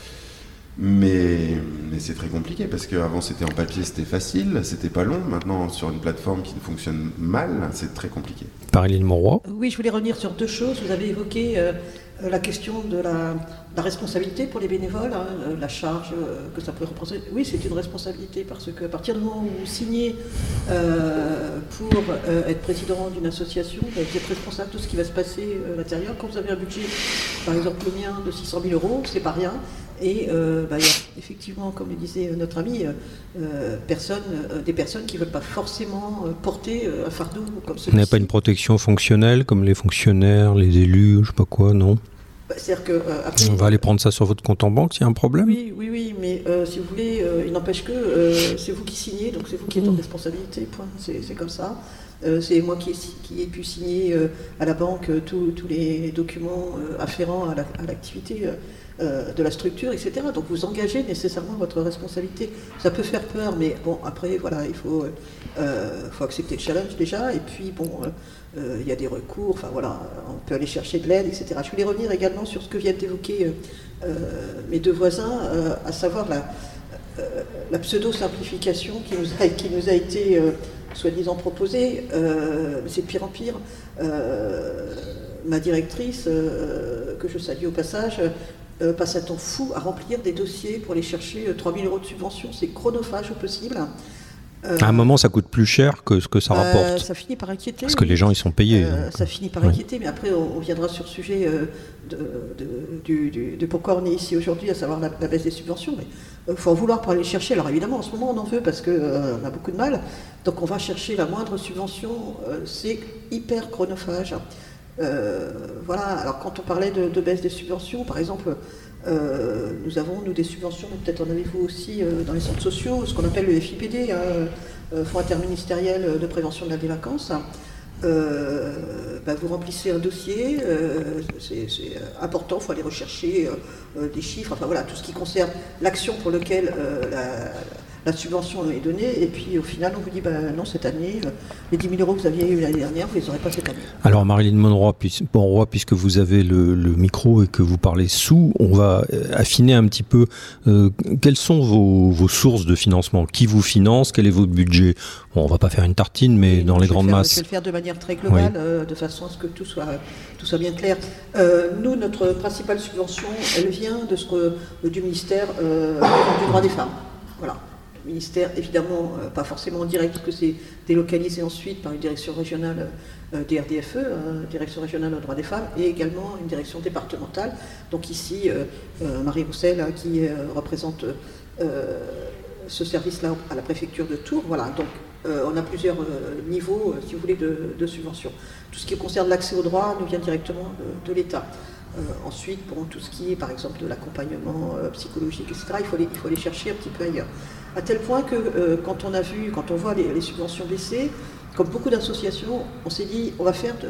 Mais c'est très compliqué parce qu'avant c'était en papier, c'était facile, c'était pas long. Maintenant, sur une plateforme qui fonctionne mal, c'est très compliqué. Marilyn Monroe. Oui, je voulais revenir sur deux choses. Vous avez évoqué la question de la responsabilité pour les bénévoles, la charge que ça peut représenter. Oui, c'est une responsabilité parce qu'à partir du moment où vous signez pour être président d'une association, vous êtes responsable de tout ce qui va se passer à l'intérieur. Quand vous avez un budget, par exemple le mien, de 600 000 €, c'est pas rien. Et il y a effectivement, comme le disait notre ami, des personnes qui ne veulent pas forcément porter un fardeau comme celui-ci. Vous n'avez pas une protection fonctionnelle comme les fonctionnaires, les élus, je sais pas quoi, non ? C'est-à-dire que, après, on va aller prendre ça sur votre compte en banque s'il y a un problème ? Oui, mais si vous voulez, il n'empêche que c'est vous qui signez, donc c'est vous qui êtes en responsabilité, point. C'est comme ça. C'est moi qui ai pu signer à la banque tous les documents afférents à l'activité. de la structure, etc. Donc vous engagez nécessairement votre responsabilité. Ça peut faire peur, mais bon, après, voilà, il faut accepter le challenge déjà, et puis bon, il y a des recours, enfin voilà, on peut aller chercher de l'aide, etc. Je voulais revenir également sur ce que viennent d'évoquer mes deux voisins, à savoir la pseudo-simplification qui nous a été soi-disant proposée. C'est de pire en pire. Ma directrice, que je salue au passage, passe un temps fou à remplir des dossiers pour aller chercher 3 000 € de subvention. C'est chronophage au possible. À un moment, ça coûte plus cher que ce que ça rapporte. Ça finit par inquiéter. Parce que les gens, ils sont payés. Ça finit par inquiéter, mais après, on viendra sur le sujet de pourquoi on est ici aujourd'hui, à savoir la baisse des subventions. Mais il faut en vouloir pour aller chercher. Alors évidemment, en ce moment, on en veut parce qu'on a beaucoup de mal. Donc on va chercher la moindre subvention. C'est hyper chronophage. Voilà. Alors quand on parlait de baisse des subventions, par exemple, nous avons, des subventions, mais peut-être en avez-vous aussi dans les centres sociaux, ce qu'on appelle le FIPD, Fonds interministériel de prévention de la délinquance. Vous remplissez un dossier, c'est important, il faut aller rechercher des chiffres, enfin voilà, tout ce qui concerne l'action pour laquelle la subvention est donnée, et puis au final on vous dit non, cette année, les 10 000 € que vous aviez eu l'année dernière, vous ne les aurez pas cette année. Alors Marilyn Monroy, puisque vous avez le micro et que vous parlez sous, on va affiner un petit peu quelles sont vos sources de financement, qui vous finance, quel est votre budget. Bon, on ne va pas faire une tartine, mais dans les grandes masses. Je vais le faire de manière très globale, de façon à ce que tout soit bien clair. Nous, notre principale subvention, elle vient du ministère du droit des femmes. Voilà. Ministère, évidemment, pas forcément en direct, parce que c'est délocalisé ensuite par une direction régionale des RDFE, direction régionale aux droits des femmes, et également une direction départementale. Donc ici, Marie Roussel, qui représente ce service-là à la préfecture de Tours. Voilà, donc on a plusieurs niveaux, si vous voulez, de subventions. Tout ce qui concerne l'accès aux droits nous vient directement de l'État. Ensuite, pour tout ce qui est, par exemple, de l'accompagnement psychologique, etc., il faut aller chercher un petit peu ailleurs. À tel point que quand on voit les subventions baisser, comme beaucoup d'associations, on s'est dit on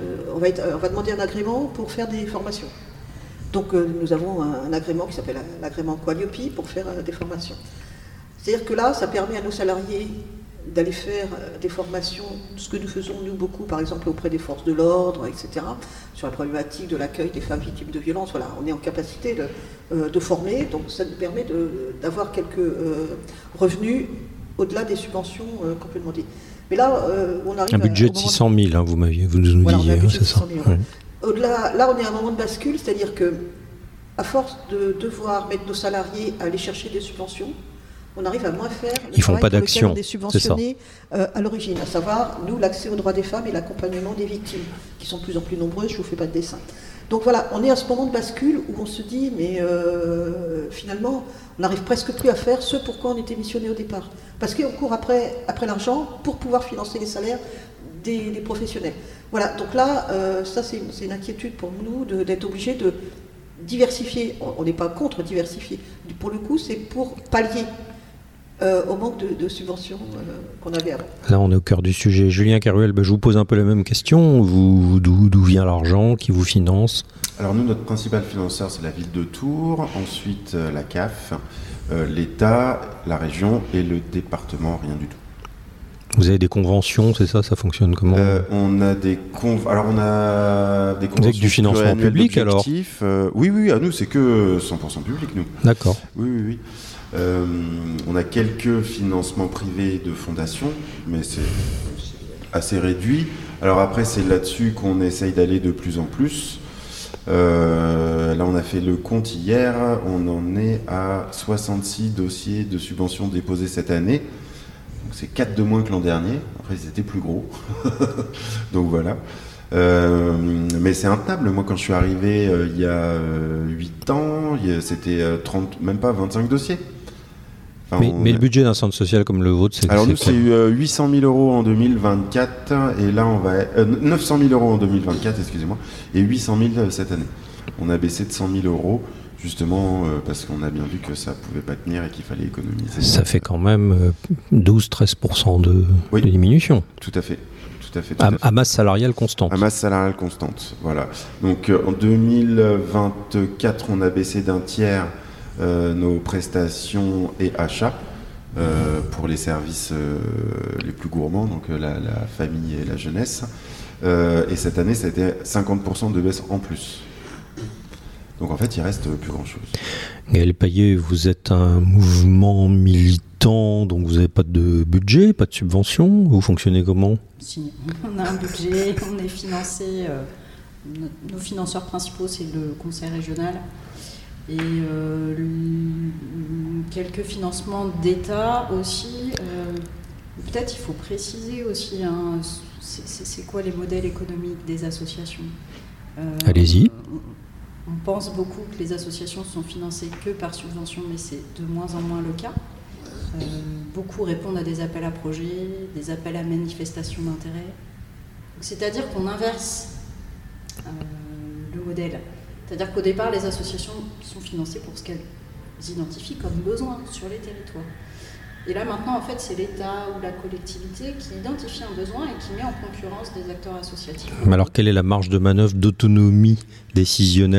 va demander un agrément pour faire des formations. Donc nous avons un agrément qui s'appelle l'agrément Qualiopi pour faire des formations. C'est-à-dire que là, ça permet à nos salariés d'aller faire des formations, ce que nous faisons nous beaucoup, par exemple auprès des forces de l'ordre, etc., sur la problématique de l'accueil des femmes victimes de violences. Voilà, on est en capacité de former, donc ça nous permet d'avoir quelques revenus au-delà des subventions qu'on peut demander. Mais là, on arrive un budget de 600 000, hein, vous nous disiez, c'est ça. 000, ouais. Au-delà, là, on est à un moment de bascule, c'est-à-dire que, à force de devoir mettre nos salariés à aller chercher des subventions, on arrive à moins faire ils font pas d'action, des subventionnés à l'origine, à savoir, nous, l'accès aux droits des femmes et l'accompagnement des victimes, qui sont de plus en plus nombreuses, je ne vous fais pas de dessin. Donc voilà, on est à ce moment de bascule où on se dit, mais finalement, on n'arrive presque plus à faire ce pourquoi on était missionné au départ. Parce qu'on court après l'argent pour pouvoir financer les salaires des professionnels. Voilà, donc là, ça c'est une inquiétude pour nous d'être obligés de diversifier. On n'est pas contre diversifier. Pour le coup, c'est pour pallier au manque de subventions qu'on avait avant. Là, on est au cœur du sujet. Julien Caruel, je vous pose un peu la même question. D'où vient l'argent qui vous finance ? Alors nous, notre principal financeur, c'est la ville de Tours, ensuite la CAF, l'État, la région et le département, rien du tout. Vous avez des conventions, c'est ça ? Ça fonctionne comment ? On a des conventions Vous avez du financement public alors ? Oui, à nous, c'est que 100% public, nous. D'accord. Oui. On a quelques financements privés de fondations, mais c'est assez réduit. Alors après, c'est là-dessus qu'on essaye d'aller de plus en plus. Là, on a fait le compte hier, on en est à 66 dossiers de subventions déposés cette année. Donc c'est 4 de moins que l'an dernier. Après, ils étaient plus gros. Donc voilà. Mais c'est intenable. Moi, quand je suis arrivé il y a 8 ans, c'était 30, même pas 25 dossiers. Enfin, mais le budget d'un centre social comme le vôtre, c'est... Alors nous, c'est 800 000 € en 2024, et là, on va... 900 000 € en 2024, excusez-moi, et 800 000 cette année. On a baissé de 100 000 €, justement, parce qu'on a bien vu que ça pouvait pas tenir et qu'il fallait économiser. Ça fait quand même 12-13% de diminution. Tout à fait. tout à fait. À masse salariale constante. À masse salariale constante, voilà. Donc en 2024, on a baissé d'un tiers nos prestations et achats pour les services les plus gourmands, donc la famille et la jeunesse. Et cette année, ça a été 50% de baisse en plus. Donc en fait, il reste plus grand-chose. Gaël Payet, vous êtes un mouvement militant, donc vous n'avez pas de budget, pas de subvention. Vous fonctionnez comment ? Si, on a un budget, on est financé. Nos financeurs principaux, c'est le conseil régional et quelques financements d'État aussi. Peut-être il faut préciser aussi, hein, c'est quoi les modèles économiques des associations ? Allez-y. On pense beaucoup que les associations sont financées que par subvention, mais c'est de moins en moins le cas. Beaucoup répondent à des appels à projets, des appels à manifestation d'intérêt. C'est-à-dire qu'on inverse le modèle. C'est-à-dire qu'au départ, les associations sont financées pour ce qu'elles identifient comme besoin sur les territoires. Et là, maintenant, en fait, c'est l'État ou la collectivité qui identifie un besoin et qui met en concurrence des acteurs associatifs. Mais alors, quelle est la marge de manœuvre d'autonomie décisionnelle ?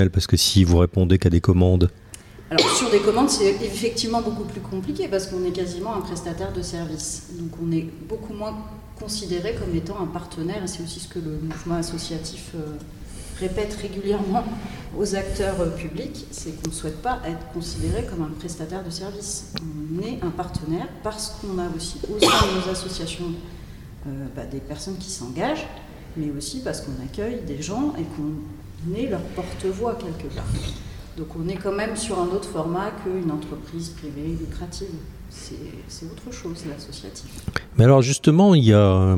Parce que si vous répondez qu'à des commandes... Alors, sur des commandes, c'est effectivement beaucoup plus compliqué parce qu'on est quasiment un prestataire de service. Donc, on est beaucoup moins considéré comme étant un partenaire. Et c'est aussi ce que le mouvement associatif répète régulièrement aux acteurs publics, c'est qu'on ne souhaite pas être considéré comme un prestataire de service. On est un partenaire parce qu'on a aussi au sein de nos associations des personnes qui s'engagent, mais aussi parce qu'on accueille des gens et qu'on est leur porte-voix quelque part. Donc on est quand même sur un autre format qu'une entreprise privée lucrative. C'est autre chose, l'associatif. Mais alors justement, il y a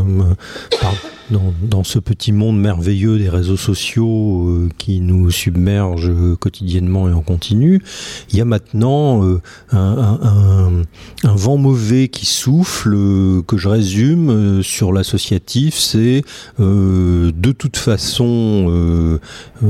dans ce petit monde merveilleux des réseaux sociaux qui nous submergent quotidiennement et en continu, il y a maintenant un vent mauvais qui souffle, que je résume sur l'associatif, c'est de toute façon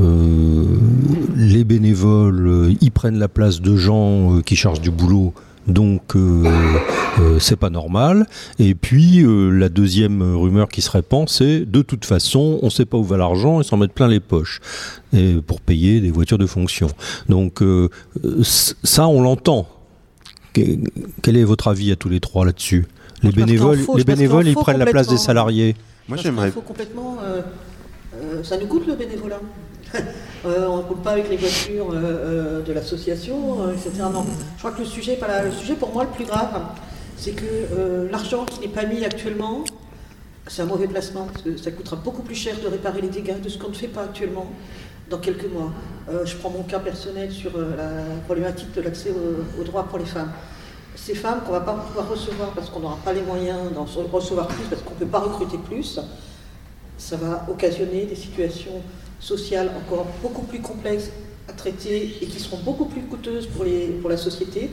les bénévoles, ils prennent la place de gens qui chargent du boulot. Donc c'est pas normal. Et puis la deuxième rumeur qui se répand, c'est de toute façon, on sait pas où va l'argent, ils s'en mettent plein les poches et pour payer des voitures de fonction. Donc ça, on l'entend. Quel est votre avis à tous les trois là-dessus ? Les bénévoles, ils prennent la place des salariés. Moi, j'aimerais. Il faut complètement. Ça nous coûte le bénévolat. On ne roule pas avec les voitures de l'association, etc. Non. Je crois que le sujet pour moi le plus grave, c'est que l'argent qui n'est pas mis actuellement, c'est un mauvais placement, parce que ça coûtera beaucoup plus cher de réparer les dégâts de ce qu'on ne fait pas actuellement dans quelques mois. Je prends mon cas personnel sur la problématique de l'accès aux droits pour les femmes. Ces femmes qu'on ne va pas pouvoir recevoir parce qu'on n'aura pas les moyens d'en recevoir plus, parce qu'on ne peut pas recruter plus, ça va occasionner des situations sociales encore beaucoup plus complexes à traiter et qui seront beaucoup plus coûteuses pour la société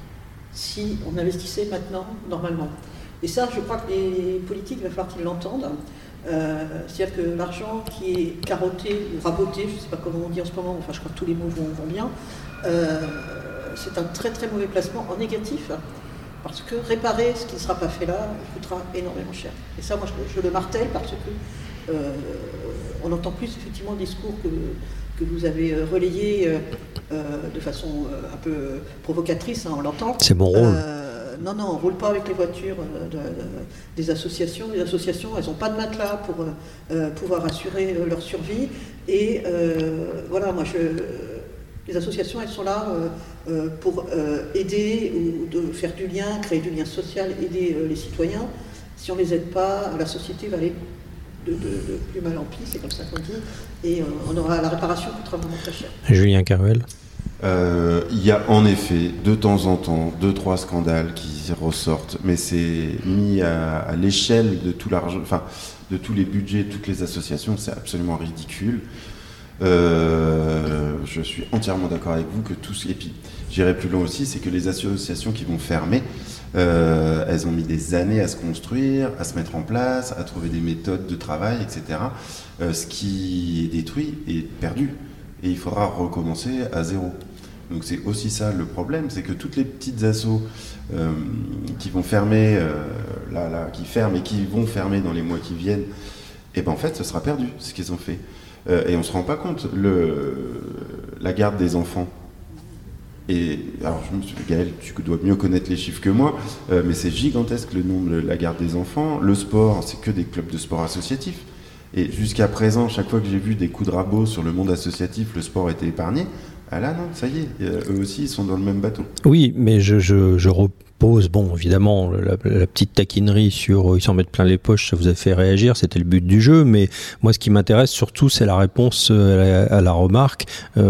si on investissait maintenant normalement. Et ça, je crois que les politiques, il va falloir qu'ils l'entendent. C'est-à-dire que l'argent qui est carotté ou raboté, je ne sais pas comment on dit en ce moment, enfin je crois que tous les mots vont bien, c'est un très très mauvais placement en négatif, parce que réparer ce qui ne sera pas fait là coûtera énormément cher. Et ça, moi je le martèle parce que on entend plus effectivement le discours que vous avez relayé de façon un peu provocatrice, hein, on l'entend. C'est mon rôle. Non, on ne roule pas avec les voitures des associations. Les associations, elles n'ont pas de matelas pour pouvoir assurer leur survie. Et voilà, les associations, elles sont là pour aider ou de faire du lien, créer du lien social, aider les citoyens. Si on ne les aide pas, la société va aller de plus mal en pis, c'est comme ça qu'on dit. Et la réparation coûtera vraiment très cher. Julien Caruel. Il y a en effet de temps en temps 2-3 scandales qui ressortent, mais c'est mis à l'échelle de tout l'argent, enfin de tous les budgets, de toutes les associations, c'est absolument ridicule. Je suis entièrement d'accord avec vous que et puis j'irai plus loin aussi, c'est que les associations qui vont fermer, elles ont mis des années à se construire, à se mettre en place, à trouver des méthodes de travail, etc. Ce qui est détruit est perdu. Et il faudra recommencer à zéro. Donc c'est aussi ça le problème, c'est que toutes les petites assos qui vont fermer, qui ferment et qui vont fermer dans les mois qui viennent, et ben en fait ce sera perdu, ce qu'ils ont fait. Et on ne se rend pas compte, la garde des enfants. Et alors Gaël, tu dois mieux connaître les chiffres que moi, mais c'est gigantesque le nombre de la garde des enfants. Le sport, c'est que des clubs de sport associatifs. Et jusqu'à présent, chaque fois que j'ai vu des coups de rabot sur le monde associatif, le sport était épargné. Ah là, non, ça y est, eux aussi, ils sont dans le même bateau. Oui, mais je repose, bon, évidemment, la petite taquinerie sur ils s'en mettent plein les poches, ça vous a fait réagir, c'était le but du jeu, mais moi, ce qui m'intéresse surtout, c'est la réponse à la remarque.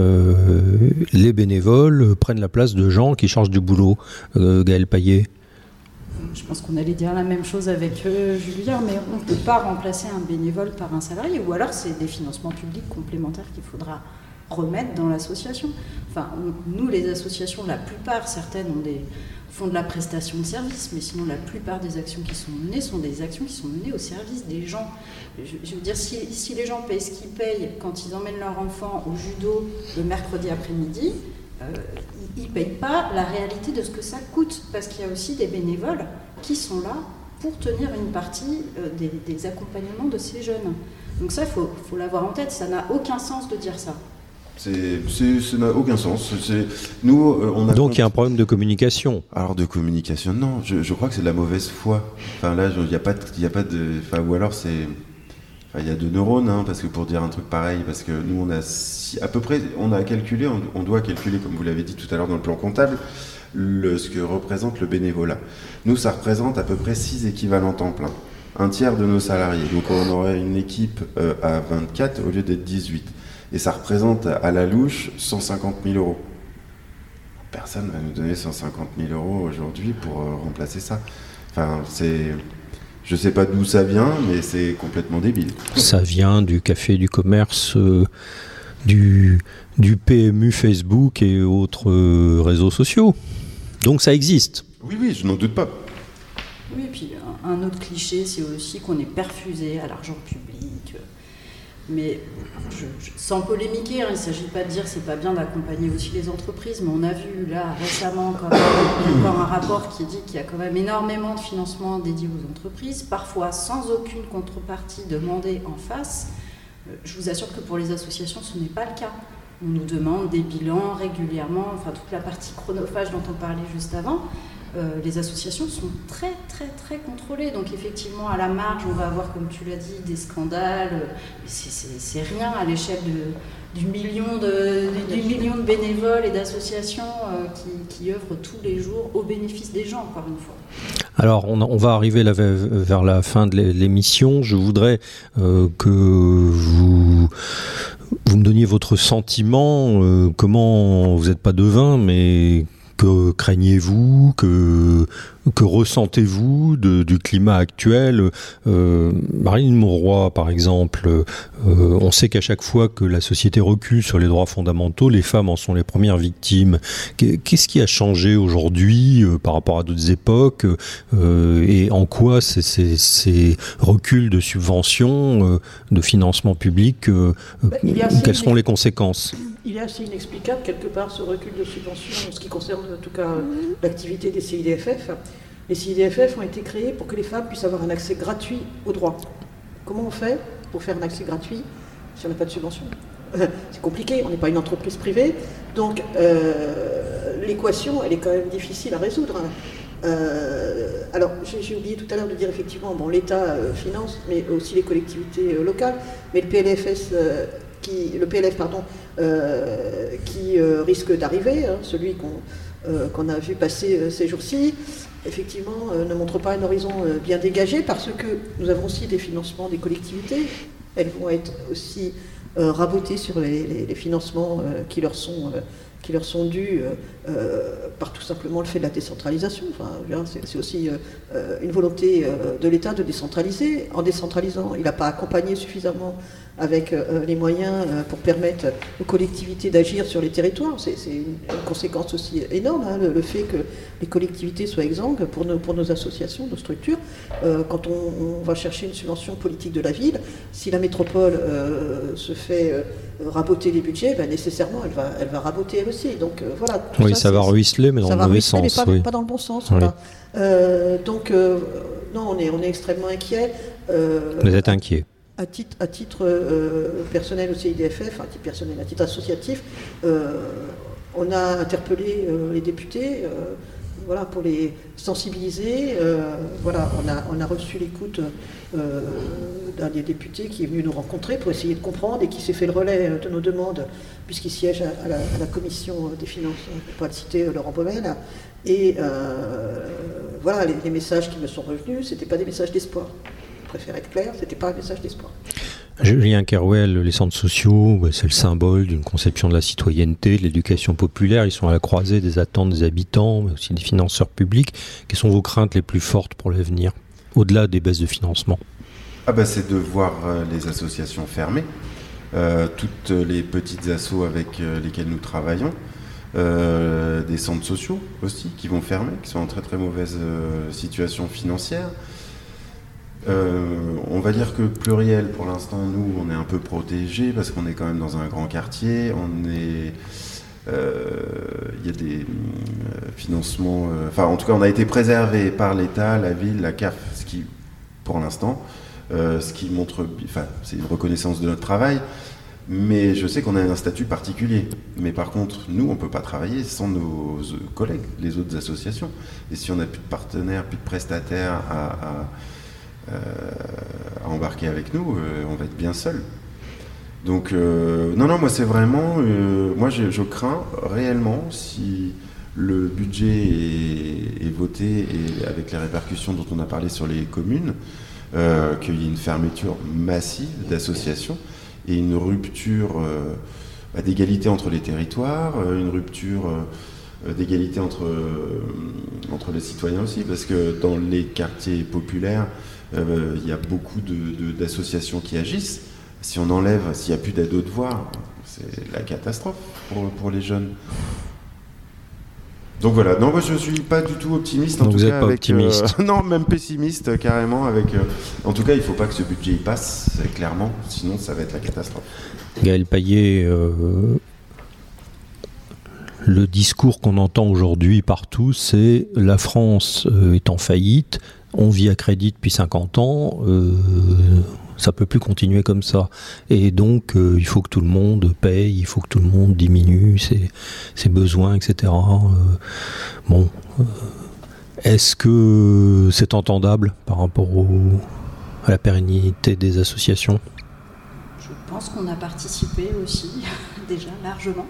Les bénévoles prennent la place de gens qui cherchent du boulot. Gaël Payet. Je pense qu'on allait dire la même chose avec Julien, mais on ne peut pas remplacer un bénévole par un salarié, ou alors c'est des financements publics complémentaires qu'il faudra remettre dans l'association. Enfin, nous, les associations, la plupart, certaines font de la prestation de service, mais sinon la plupart des actions qui sont menées sont des actions qui sont menées au service des gens. Je veux dire, si les gens payent ce qu'ils payent quand ils emmènent leur enfant au judo le mercredi après-midi, ils ne payent pas la réalité de ce que ça coûte, parce qu'il y a aussi des bénévoles qui sont là pour tenir une partie des accompagnements de ces jeunes. Donc ça, il faut l'avoir en tête, ça n'a aucun sens de dire ça. Ça n'a aucun sens. Nous, donc il y a un problème de communication. Alors de communication, non. Je crois que c'est de la mauvaise foi. Enfin là, il n'y a pas de. Enfin, ou alors c'est. Enfin, il y a 2 neurones, hein, parce que pour dire un truc pareil, parce que nous on a à peu près, on doit calculer, comme vous l'avez dit tout à l'heure dans le plan comptable, ce que représente le bénévolat. Nous, ça représente à peu près 6 équivalents temps plein. Un tiers de nos salariés. Donc on aurait une équipe à 24 au lieu d'être 18. Et ça représente à la louche 150 000 euros. Personne ne va nous donner 150 000 euros aujourd'hui pour remplacer ça. Enfin, je ne sais pas d'où ça vient, mais c'est complètement débile. Ça vient du café du commerce, du PMU Facebook et autres réseaux sociaux. Donc ça existe. Oui, je n'en doute pas. Oui, et puis un autre cliché, c'est aussi qu'on est perfusé à l'argent public. Mais sans polémiquer, il ne s'agit pas de dire que c'est pas bien d'accompagner aussi les entreprises, mais on a vu là récemment encore un rapport qui dit qu'il y a quand même énormément de financement dédié aux entreprises, parfois sans aucune contrepartie demandée en face. Je vous assure que pour les associations, ce n'est pas le cas. On nous demande des bilans régulièrement, enfin toute la partie chronophage dont on parlait juste avant. Les associations sont très très très contrôlées, donc effectivement à la marge on va avoir, comme tu l'as dit, des scandales, c'est rien à l'échelle du million de bénévoles et d'associations qui œuvrent tous les jours au bénéfice des gens, encore une fois. Alors on va arriver là vers la fin de l'émission. Je voudrais que vous me donniez votre sentiment, comment, vous n'êtes pas devin, mais que craignez-vous, que ressentez-vous du climat actuel? Marine Mauroy, par exemple, on sait qu'à chaque fois que la société recule sur les droits fondamentaux, les femmes en sont les premières victimes. Qu'est-ce qui a changé aujourd'hui par rapport à d'autres époques, et en quoi ces reculs de subventions, de financement public, quelles seront les conséquences? Il est assez inexplicable, quelque part, ce recul de subventions en ce qui concerne, en tout cas, l'activité des CIDFF. Les CIDFF ont été créés pour que les femmes puissent avoir un accès gratuit aux droits. Comment on fait pour faire un accès gratuit si on n'a pas de subvention? C'est compliqué, on n'est pas une entreprise privée, donc l'équation, elle est quand même difficile à résoudre. Alors, j'ai oublié tout à l'heure de dire, effectivement, bon, l'État finance, mais aussi les collectivités locales, mais le PLF, qui risque d'arriver, hein, celui qu'on a vu passer ces jours-ci, effectivement, ne montre pas un horizon bien dégagé, parce que nous avons aussi des financements des collectivités. Elles vont être aussi rabotées sur les financements qui leur sont dus par tout simplement le fait de la décentralisation. Enfin, c'est aussi une volonté de l'État de décentraliser. En décentralisant, il n'a pas accompagné suffisamment avec les moyens pour permettre aux collectivités d'agir sur les territoires. C'est une conséquence aussi énorme, hein, le fait que les collectivités soient exsangues pour nos associations, nos structures. Quand on va chercher une subvention politique de la ville, si la métropole se fait raboter les budgets, ben nécessairement elle va raboter elle aussi. aussi. Donc voilà. Oui, ça va ruisseler, mais dans le mauvais sens. Mais pas dans le bon sens. Oui. Voilà. Donc non, on est extrêmement inquiets. Vous êtes inquiet. À titre personnel au CIDFF, à titre associatif, on a interpellé les députés pour les sensibiliser. On a reçu l'écoute d'un des députés qui est venu nous rencontrer pour essayer de comprendre et qui s'est fait le relais de nos demandes, puisqu'il siège à la commission des finances, pour le citer, Laurent Baumel. Et les messages qui me sont revenus, ce n'étaient pas des messages d'espoir. Je préfère être clair, ce n'était pas un message d'espoir. Julien Kerouel, les centres sociaux, c'est le symbole d'une conception de la citoyenneté, de l'éducation populaire. Ils sont à la croisée des attentes des habitants, mais aussi des financeurs publics. Quelles sont vos craintes les plus fortes pour l'avenir, au-delà des baisses de financement ? C'est de voir les associations fermer, toutes les petites assos avec lesquelles nous travaillons, des centres sociaux aussi qui vont fermer, qui sont en très très mauvaise situation financière. On va dire que Pluriel, pour l'instant, nous, on est un peu protégés parce qu'on est quand même dans un grand quartier. Il y a des financements... en tout cas, on a été préservé par l'État, la ville, la CAF, ce qui, pour l'instant, ce qui montre... c'est une reconnaissance de notre travail. Mais je sais qu'on a un statut particulier. Mais par contre, nous, on ne peut pas travailler sans nos collègues, les autres associations. Et si on n'a plus de partenaires, plus de prestataires à embarquer avec nous, on va être bien seul. Donc moi c'est vraiment moi je crains réellement, si le budget est voté et avec les répercussions dont on a parlé sur les communes, qu'il y ait une fermeture massive d'associations et une rupture d'égalité entre les territoires, une rupture d'égalité entre les citoyens aussi, parce que dans les quartiers populaires, il y a beaucoup d'associations qui agissent. Si on enlève, s'il n'y a plus d'aide aux devoirs, c'est la catastrophe pour les jeunes. Donc voilà, non, moi je ne suis pas du tout optimiste. Donc vous n'êtes pas optimiste. Non, même pessimiste carrément. En tout cas, il ne faut pas que ce budget y passe, clairement, sinon ça va être la catastrophe. Gaël Paillet, le discours qu'on entend aujourd'hui partout, c'est la France est en faillite, on vit à crédit depuis 50 ans, ça ne peut plus continuer comme ça. Et donc, il faut que tout le monde paye, il faut que tout le monde diminue ses besoins, etc. Est-ce que c'est entendable par rapport à la pérennité des associations ? Je pense qu'on a participé aussi, déjà largement.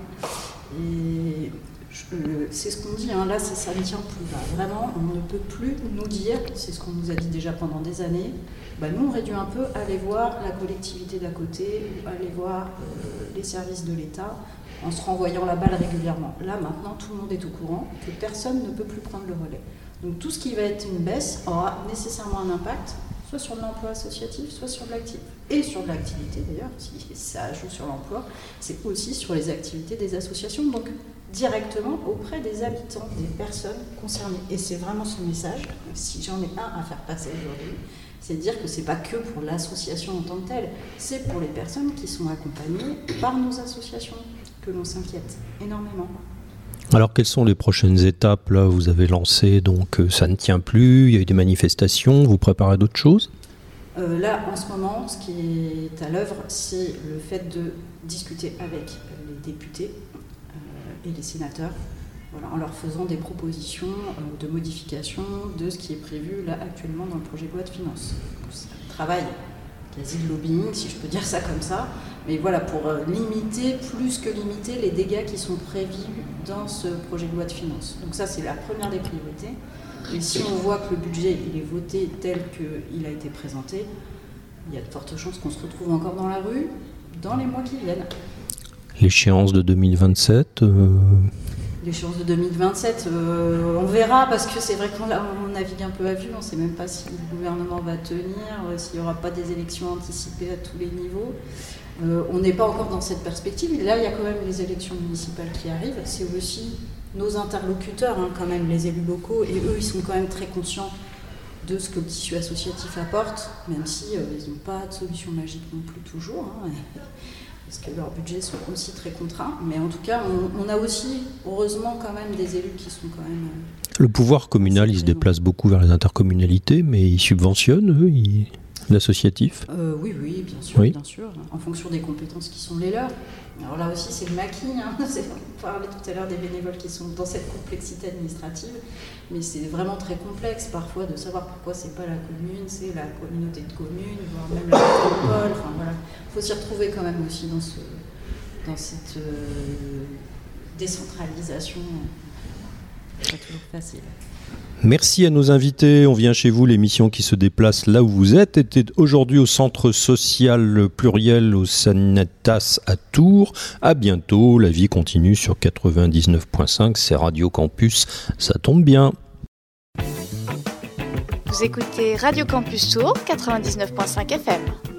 Et c'est ce qu'on dit, là ça ne tient plus. Vraiment, on ne peut plus nous dire, c'est ce qu'on nous a dit déjà pendant des années, nous on aurait dû un peu aller voir la collectivité d'à côté, aller voir les services de l'État, en se renvoyant la balle régulièrement. Là maintenant, tout le monde est au courant que personne ne peut plus prendre le relais. Donc tout ce qui va être une baisse aura nécessairement un impact, soit sur l'emploi associatif, soit sur l'activité. Et sur l'activité d'ailleurs, si ça joue sur l'emploi, c'est aussi sur les activités des associations, donc directement auprès des habitants, des personnes concernées. Et c'est vraiment ce message, si j'en ai un à faire passer aujourd'hui, c'est de dire que c'est pas que pour l'association en tant que telle, c'est pour les personnes qui sont accompagnées par nos associations que l'on s'inquiète énormément. Alors, quelles sont les prochaines étapes ? Là, vous avez lancé, donc ça ne tient plus, il y a eu des manifestations, vous préparez d'autres choses ? Là, en ce moment, ce qui est à l'œuvre, c'est le fait de discuter avec les députés et les sénateurs, en leur faisant des propositions de modification de ce qui est prévu là actuellement dans le projet de loi de finances. C'est un travail quasi de lobbying, si je peux dire ça comme ça, mais voilà, pour limiter, plus que limiter, les dégâts qui sont prévus dans ce projet de loi de finances. Donc ça, c'est la première des priorités. Et si on voit que le budget il est voté tel qu'il a été présenté, il y a de fortes chances qu'on se retrouve encore dans la rue dans les mois qui viennent. L'échéance de 2027 L'échéance de 2027, on verra, parce que c'est vrai qu'on navigue un peu à vue, on ne sait même pas si le gouvernement va tenir, s'il n'y aura pas des élections anticipées à tous les niveaux. On n'est pas encore dans cette perspective. Et là, il y a quand même les élections municipales qui arrivent. C'est aussi nos interlocuteurs, quand même, les élus locaux, et eux, ils sont quand même très conscients de ce que le tissu associatif apporte, même si ils n'ont pas de solution magique non plus toujours. parce que leurs budgets sont aussi très contraints. Mais en tout cas, on a aussi, heureusement, quand même des élus qui sont quand même... Le pouvoir communal, il se déplace beaucoup vers les intercommunalités, mais ils subventionnent, eux, l'associatif ? Oui, bien sûr, oui. Bien sûr, en fonction des compétences qui sont les leurs. Alors là aussi, c'est le maquis. On parlait tout à l'heure des bénévoles qui sont dans cette complexité administrative, mais c'est vraiment très complexe parfois de savoir pourquoi c'est pas la commune, c'est la communauté de communes, voire même la métropole. Enfin voilà, il faut s'y retrouver quand même aussi dans cette décentralisation. C'est pas toujours facile. Merci à nos invités. On vient chez vous, l'émission qui se déplace là où vous êtes était aujourd'hui au Centre social pluriel au Sanitas à Tours. À bientôt. La vie continue sur 99.5. C'est Radio Campus. Ça tombe bien. Vous écoutez Radio Campus Tours 99.5 FM.